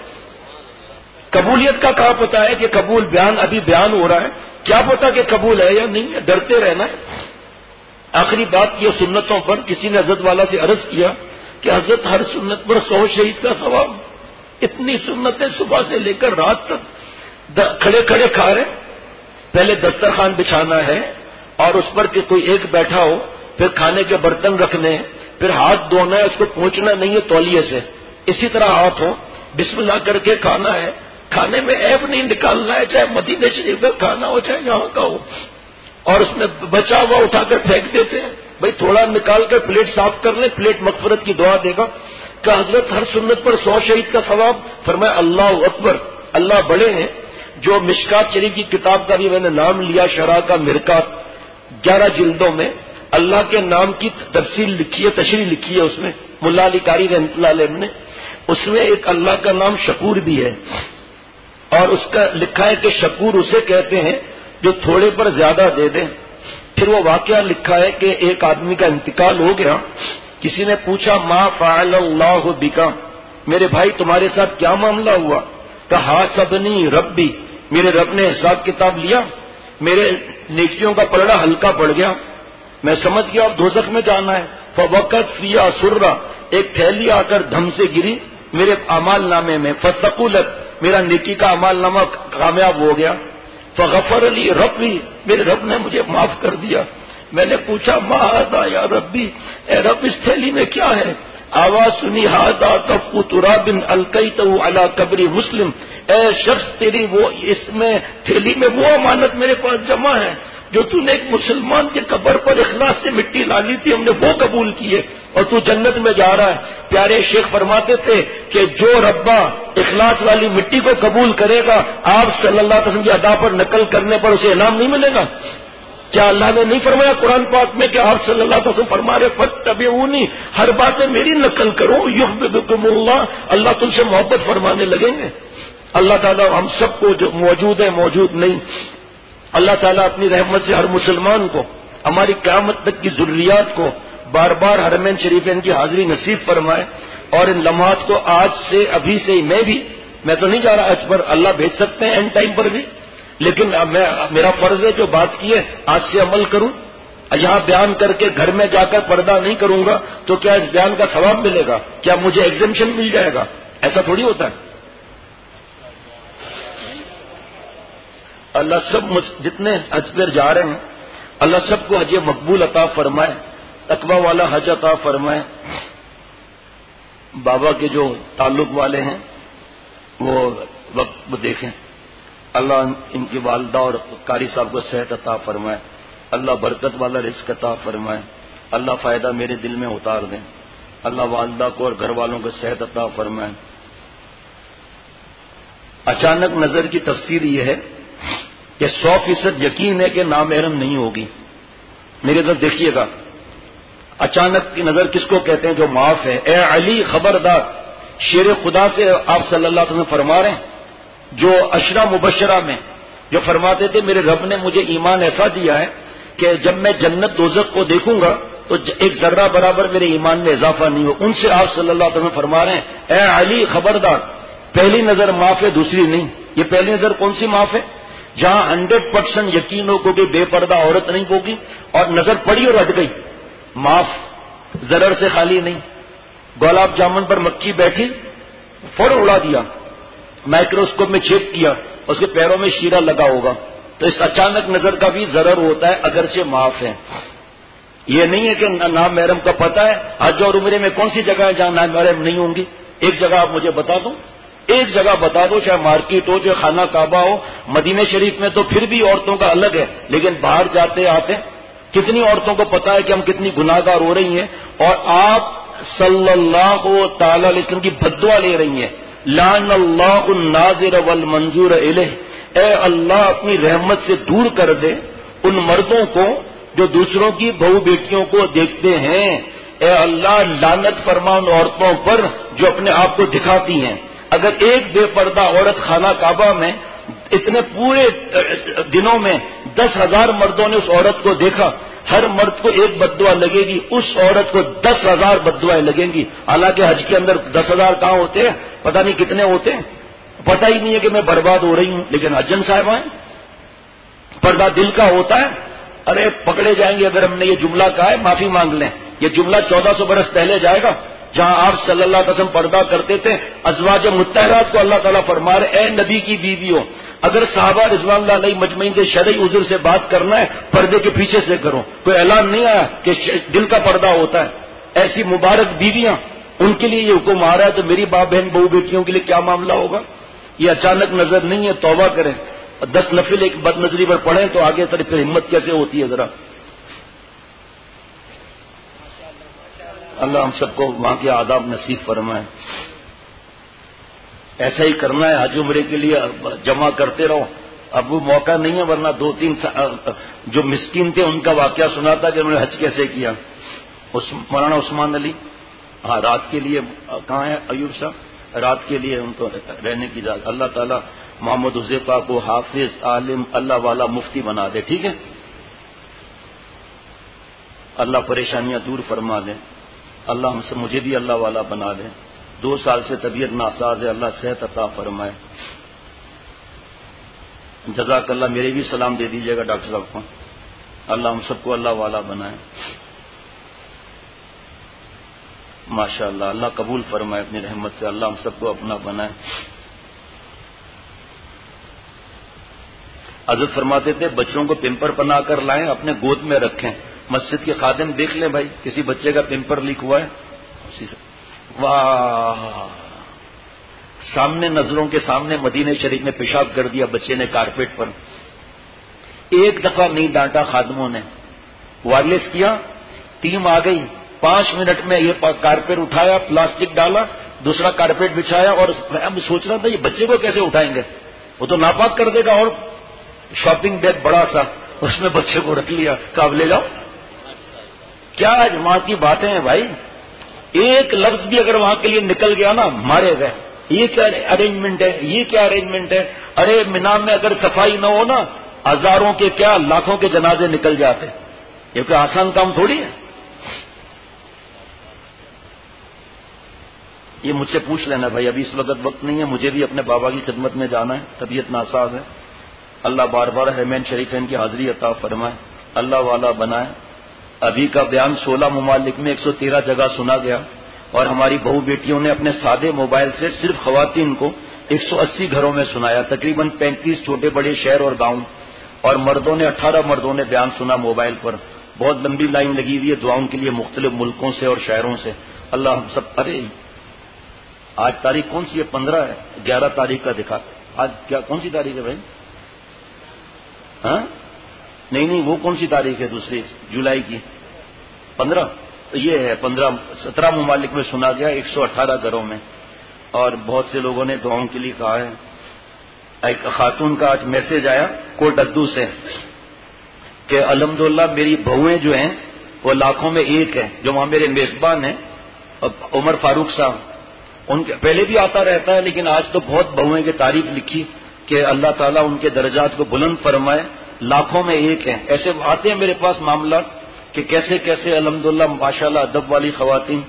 قبولیت کا کہاں پتا ہے کہ قبول ابھی بیان ہو رہا ہے، کیا پتا کہ قبول ہے یا نہیں ہے، ڈرتے رہنا ہے. آخری بات یہ سنتوں پر کسی نے حضرت والا سے عرض کیا کہ حضرت ہر سنت پر 100 شہید کا ثواب. اتنی سنتیں صبح سے لے کر رات تک کھڑے کھڑے کھا رہے. پہلے دسترخوان بچھانا ہے اور اس پر کہ کوئی ایک بیٹھا ہو، پھر کھانے کے برتن رکھنے، پھر ہاتھ دھونا ہے، اس کو پوچھنا نہیں ہے تولیے سے، اسی طرح ہاتھ ہو، بسم اللہ کر کے کھانا ہے. کھانے میں عیب نہیں نکالنا ہے، چاہے مدینہ شریف کا کھانا ہو چاہے یہاں کا ہو. اور اس میں بچا ہوا اٹھا کر پھینک دیتے ہیں. بھائی تھوڑا نکال کر پلیٹ صاف کر لیں، پلیٹ مغفرت کی دعا دے گا. کہ حضرت ہر سنت پر 100 شہید کا ثواب. فرمایا اللہ اکبر، اللہ بڑے ہیں. جو مشکات شریف کی کتاب کا بھی میں نے نام لیا، شرح کا مرکات 11 جلدوں میں اللہ کے نام کی تفصیل لکھی ہے، تشریح لکھی ہے، اس میں ملا علی قاری رحمۃ اللہ علیہ نے، اس میں ایک اللہ کا نام شکور بھی ہے، اور اس کا لکھا ہے کہ شکور اسے کہتے ہیں جو تھوڑے پر زیادہ دے دیں۔ پھر وہ واقعہ لکھا ہے کہ ایک آدمی کا انتقال ہو گیا، کسی نے پوچھا ما فعل اللہ بکا، میرے بھائی تمہارے ساتھ کیا معاملہ ہوا؟ کہا حاسبنی ربی، میرے رب نے حساب کتاب لیا، میرے نیکیوں کا پلڑا ہلکا پڑ گیا، میں سمجھ گیا اب دوزخ میں جانا ہے۔ فوقت فیا سرہ، ایک تھیلی آ کر دھم سے گری میرے اعمال نامے میں، فثقلت، میرا نیکی کا اعمال نامہ کامیاب ہو گیا۔ فغفر لی ربی، میرے رب نے مجھے معاف کر دیا۔ میں نے پوچھا ما ھذا یا ربی، اے رب اس تھیلی میں کیا ہے؟ آواز سنی ھذا کف تراب القیتہ علی قبر مسلم، اے شخص تیری وہ اس میں تھیلی میں وہ امانت میرے پاس جمع ہے جو تو نے ایک مسلمان کے قبر پر اخلاص سے مٹی ڈالی تھی، ہم نے وہ قبول کی ہے اور تو جنت میں جا رہا ہے۔ پیارے شیخ فرماتے تھے کہ جو ربا اخلاص والی مٹی کو قبول کرے گا، آپ صلی اللہ علیہ وسلم کی ادا پر نقل کرنے پر اسے انعام نہیں ملے گا؟ کیا اللہ نے نہیں فرمایا قرآن پاک میں کہ آپ صلی اللہ علیہ وسلم فرما رہے فاتبعونی، ہر بات میں میری نقل کرو، یحببکم اللہ، اللہ تم سے محبت فرمانے لگیں گے۔ اللہ تعالیٰ ہم سب کو جو موجود ہے موجود نہیں، اللہ تعالیٰ اپنی رحمت سے ہر مسلمان کو، ہماری قیامت تک کی ذریات کو بار بار حرمین شریفین کی حاضری نصیب فرمائے، اور ان لمحات کو آج سے ابھی سے ہی میں تو نہیں جا رہا آج پر، اللہ بھیج سکتے ہیں اینڈ ٹائم پر بھی، لیکن میرا فرض ہے جو بات کی ہے آج سے عمل کروں۔ یہاں بیان کر کے گھر میں جا کر پردہ نہیں کروں گا تو کیا اس بیان کا ثواب ملے گا؟ کیا مجھے ایگزمپشن مل جائے گا؟ ایسا تھوڑی ہوتا ہے۔ اللہ سب جتنے حج پر جا رہے ہیں اللہ سب کو حج مقبول عطا فرمائے، تقوی والا حج عطا فرمائے۔ بابا کے جو تعلق والے ہیں وہ وقت دیکھیں، اللہ ان کی والدہ اور قاری صاحب کو صحت عطا فرمائے، اللہ برکت والا رزق عطا فرمائے، اللہ فائدہ میرے دل میں اتار دیں، اللہ والدہ کو اور گھر والوں کو صحت عطا فرمائے۔ اچانک نظر کی تفسیر یہ ہے کہ 100% یقین ہے کہ نامحرم نہیں ہوگی۔ میرے ادھر دیکھیے گا، اچانک کی نظر کس کو کہتے ہیں؟ جو معاف ہے۔ اے علی خبردار، شیر خدا سے آپ صلی اللہ علیہ وسلم فرما رہے ہیں، جو عشرہ مبشرہ میں جو فرماتے تھے میرے رب نے مجھے ایمان ایسا دیا ہے کہ جب میں جنت دوزخ کو دیکھوں گا تو ایک ذرہ برابر میرے ایمان میں اضافہ نہیں ہو، ان سے آپ صلی اللہ علیہ وسلم فرما رہے ہیں اے علی خبردار، پہلی نظر معاف ہے دوسری نہیں۔ یہ پہلی نظر کون سی معاف ہے؟ جہاں 100% یقین ہو کہ بے پردہ عورت نہیں ہوگی اور نظر پڑی اور ہٹ گئی، معاف، ضرر سے خالی نہیں۔ گلاب جامن پر مکھی بیٹھی، فوراً اڑا دیا، مائکروسکوپ میں چیک کیا، اس کے پیروں میں شیرہ لگا ہوگا، تو اس اچانک نظر کا بھی ضرر ہوتا ہے اگرچہ معاف ہے۔ یہ نہیں ہے کہ نامحرم کا پتہ ہے حج اور عمرے میں کون سی جگہ ہے جہاں نامحرم نہیں ہوں گی؟ ایک جگہ آپ مجھے بتا دو، ایک جگہ بتا دو، چاہے مارکیٹ ہو، چاہے خانہ کعبہ ہو۔ مدینہ شریف میں تو پھر بھی عورتوں کا الگ ہے، لیکن باہر جاتے آتے کتنی عورتوں کو پتا ہے کہ ہم کتنی گناہ گار ہو رہی ہیں، اور آپ صلی اللہ تعالی علیہ وسلم کی بددعا لے رہی ہیں، لعن اللہ الناظر والمنظور الیہ، اے اللہ اپنی رحمت سے دور کر دے ان مردوں کو جو دوسروں کی بہو بیٹیوں کو دیکھتے ہیں، اے اللہ لعنت فرما ان عورتوں پر جو اپنے آپ کو دکھاتی ہیں۔ اگر ایک بے پردہ عورت خانہ کعبہ میں اتنے پورے دنوں میں 10,000 مردوں نے اس عورت کو دیکھا، ہر مرد کو ایک بددعا لگے گی، اس عورت کو 10,000 بددعائیں لگیں گی۔ حالانکہ حج کے اندر 10,000 کہاں ہوتے ہیں، پتہ نہیں کتنے ہوتے ہیں، پتہ ہی نہیں ہے کہ میں برباد ہو رہی ہوں، لیکن حجن صاحب ہیں، پردہ دل کا ہوتا ہے۔ ارے پکڑے جائیں گے اگر ہم نے یہ جملہ کہا ہے، معافی مانگ لیں، یہ جملہ 1400 برس پہلے جائے گا، جہاں آپ صلی اللہ علیہ وسلم پردہ کرتے تھے۔ ازواج مطہرات کو اللہ تعالیٰ فرما رہے اے نبی کی بیویوں، اگر صحابہ رضوان اللہ علیہ مجمعین سے شرعی عذر سے بات کرنا ہے پردے کے پیچھے سے کرو، کوئی اعلان نہیں آیا کہ دل کا پردہ ہوتا ہے۔ ایسی مبارک بیویاں، ان کے لیے یہ حکم آ رہا ہے، تو میری باپ بہن بہو بیٹیوں کے لیے کیا معاملہ ہوگا؟ یہ اچانک نظر نہیں ہے، توبہ کریں، 10 نفل ایک بد نظری پر پڑھیں تو آگے پھر ہمت کیسے ہوتی ہے ذرا۔ اللہ ہم سب کو وہاں کے آداب نصیب فرمائے۔ ایسا ہی کرنا ہے، حج عمرے کے لیے جمع کرتے رہو. اب وہ موقع نہیں ہے، ورنہ 2-3 جو مسکین تھے ان کا واقعہ سنا تھا کہ انہوں نے حج کیسے کیا. مولانا عثمان علی ہاں رات کے لیے کہاں ہے ایوب صاحب؟ رات کے لیے ان کو رہنے کی اجازت. اللہ تعالیٰ محمد حذیفہ کو حافظ، عالم، اللہ والا، مفتی بنا دے. ٹھیک ہے، اللہ پریشانیاں دور فرما دے. اللہ ہم سے مجھے بھی اللہ والا بنا دے. 2 سال سے طبیعت ناساز ہے، اللہ صحت عطا فرمائے. جزاک اللہ. میرے بھی سلام دے دیجیے گا ڈاکٹر صاحب کو. اللہ ہم سب کو اللہ والا بنائے. ماشاء اللہ، اللہ قبول فرمائے اپنی رحمت سے. اللہ ہم سب کو اپنا بنائے. حضرت فرماتے تھے بچوں کو پیمپر بنا کر لائیں، اپنے گود میں رکھیں. مسجد کے خادم دیکھ لیں بھائی کسی بچے کا پیمپر لیک ہوا ہے، واہ، سامنے نظروں کے سامنے مدینہ شریف میں پیشاب کر دیا بچے نے کارپیٹ پر. ایک دفعہ نہیں ڈانٹا خادموں نے، وائرلیس کیا، ٹیم آ گئی، 5 منٹ میں یہ کارپیٹ اٹھایا، پلاسٹک ڈالا، دوسرا کارپیٹ بچھایا. اور اب سوچ رہا تھا یہ بچے کو کیسے اٹھائیں گے، وہ تو ناپاک کر دے گا. اور شاپنگ بیگ بڑا سا، اس میں بچے کو رکھ لیا، کاب لے جاؤ. کیا وہاں کی باتیں ہیں بھائی. ایک لفظ بھی اگر وہاں کے لیے نکل گیا نا مارے گئے. یہ کیا ارینجمنٹ ہے، یہ کیا ارینجمنٹ ہے. ارے مینا میں اگر صفائی نہ ہو نا، ہزاروں کے کیا لاکھوں کے جنازے نکل جاتے. یہ کوئی آسان کام تھوڑی ہے. یہ مجھ سے پوچھ لینا بھائی، ابھی اس وقت نہیں ہے، مجھے بھی اپنے بابا کی خدمت میں جانا ہے، طبیعت ناساز ہے. اللہ بار بار حرمین شریفین کی حاضری عطا فرمائے، اللہ والا بنائے. ابھی کا بیان 16 ممالک میں 113 جگہ سنا گیا. اور ہماری بہو بیٹیوں نے اپنے سادے موبائل سے صرف خواتین کو 180 گھروں میں سنایا، تقریباً 35 چھوٹے بڑے شہر اور گاؤں. اور مردوں نے 18 مردوں نے بیان سنا موبائل پر. بہت لمبی لائن لگی ہوئی ہے دعاؤں کے لیے مختلف ملکوں سے اور شہروں سے. اللہ ہم سب. ارے آج تاریخ کون سی ہے؟ 15 ہے. 11 تاریخ کا دکھا. آج کیا کون سی تاریخ ہے بھائی؟ ہاں نہیں وہ کون سی تاریخ ہے دوسری جولائی کی؟ 15. یہ ہے 15. 17 ممالک میں سنا گیا، 118 گھروں میں. اور بہت سے لوگوں نے دعاؤں کے لیے کہا ہے. ایک خاتون کا آج میسج آیا کوٹدو سے کہ الحمدللہ میری بہویں جو ہیں وہ لاکھوں میں ایک ہیں. جو وہاں میرے میزبان ہیں عمر فاروق صاحب، ان کے پہلے بھی آتا رہتا ہے، لیکن آج تو بہت بہویں کی تعریف لکھی کہ اللہ تعالیٰ ان کے درجات کو بلند فرمائے. لاکھوں میں ایک ہیں. ایسے آتے ہیں میرے پاس معاملات کہ کیسے کیسے الحمدللہ ماشاءاللہ ادب والی خواتین.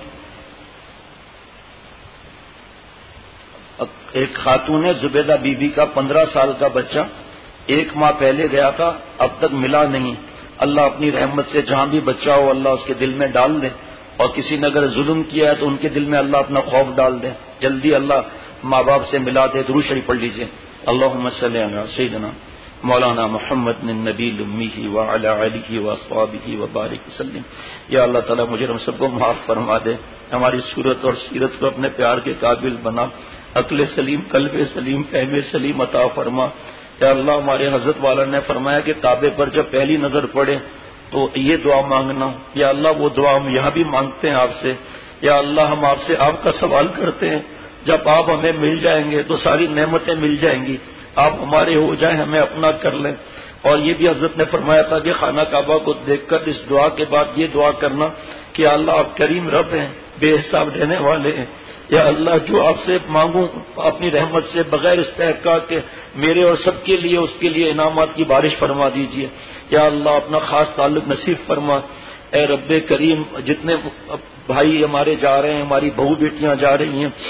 ایک خاتون ہے زبیدہ بی بی کا 15 سال کا بچہ 1 ماہ پہلے گیا تھا، اب تک ملا نہیں. اللہ اپنی رحمت سے جہاں بھی بچہ ہو اللہ اس کے دل میں ڈال دے. اور کسی نے اگر ظلم کیا ہے تو ان کے دل میں اللہ اپنا خوف ڈال دے. جلدی اللہ ماں باپ سے ملا دے. درود شریف پڑھ لیجیے. اللہم صلی علی سیدنا مولانا محمد النبی الامی وعلی آلہ واصحابہ وبارک وسلم. یا اللہ تعالیٰ مجھے ہم سب کو معاف فرما دے. ہماری صورت اور سیرت کو اپنے پیار کے قابل بنا. عقل سلیم، قلب سلیم، فہم سلیم عطا فرما. یا اللہ ہمارے حضرت والا نے فرمایا کہ کعبے پر جب پہلی نظر پڑے تو یہ دعا مانگنا. یا اللہ وہ دعا ہم یہاں بھی مانگتے ہیں آپ سے. یا اللہ ہم آپ سے آپ کا سوال کرتے ہیں، جب آپ ہمیں مل جائیں گے تو ساری نعمتیں مل جائیں گی. آپ ہمارے ہو جائیں، ہمیں اپنا کر لیں. اور یہ بھی حضرت نے فرمایا تھا کہ خانہ کعبہ کو دیکھ کر اس دعا کے بعد یہ دعا کرنا کہ اللہ آپ کریم رب ہیں، بے حساب دینے والے ہیں. یا اللہ جو آپ سے مانگوں اپنی رحمت سے بغیر استحقاق کے میرے اور سب کے لیے اس کے لیے انعامات کی بارش فرما دیجیے. یا اللہ اپنا خاص تعلق نصیب فرما. اے رب کریم جتنے بھائی ہمارے جا رہے ہیں، ہماری بہو بیٹیاں جا رہی ہیں،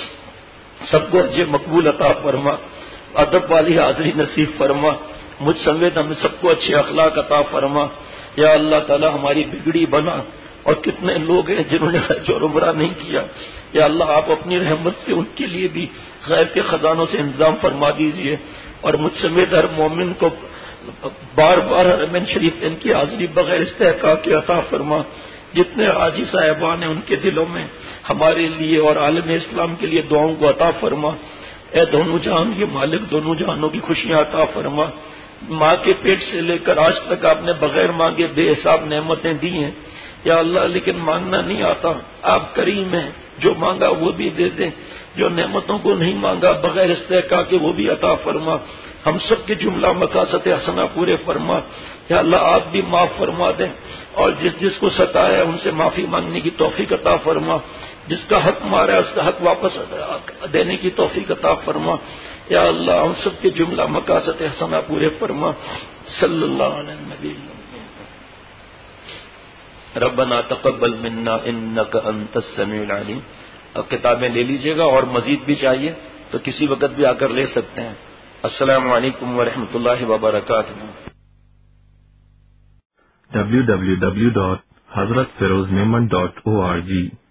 سب کو حج مقبول عطا فرما. ادب والی حاضری نصیب فرما. مجھ سمیت ہم سب کو اچھے اخلاق عطا فرما. یا اللہ تعالی ہماری بگڑی بنا. اور کتنے لوگ ہیں جنہوں نے حج اور عمرہ نہیں کیا، یا اللہ آپ اپنی رحمت سے ان کے لیے بھی غیب کے خزانوں سے انتظام فرما دیجیے. اور مجھ سمیت ہر مومن کو بار بار حرمین شریف ان کی حاضری بغیر استحقاق کے عطا فرما. جتنے حاجی صاحبان ہیں ان کے دلوں میں ہمارے لیے اور عالم اسلام کے لیے دعاؤں کو عطا فرما. اے دونوں جہان کے مالک، دونوں جہانوں کی خوشیاں عطا فرما. ماں کے پیٹ سے لے کر آج تک آپ نے بغیر مانگے بے حساب نعمتیں دی ہیں یا اللہ، لیکن مانگنا نہیں آتا. آپ کریم ہیں، جو مانگا وہ بھی دے دیں. جو نعمتوں کو نہیں مانگا بغیر استحقاق کے وہ بھی عطا فرما. ہم سب کے جملہ مقاصد حسنہ پورے فرما. یا اللہ آپ بھی معاف فرما دیں اور جس جس کو ستایا ان سے معافی مانگنے کی توفیق عطا فرما. جس کا حق مارا ہے اس کا حق واپس دینے کی توفیق عطا فرما. یا اللہ ہم سب کے جملہ مقاصد حسنہ پورے فرما. صلی اللہ علیہ نبی. ربنا تقبل منا انک انت السمیع العلیم. اب کتابیں لے لیجئے گا اور مزید بھی چاہیے تو کسی وقت بھی آ کر لے سکتے ہیں. السلام علیکم ورحمۃ اللہ وبرکاتہ. www.hazratfirozmeman.org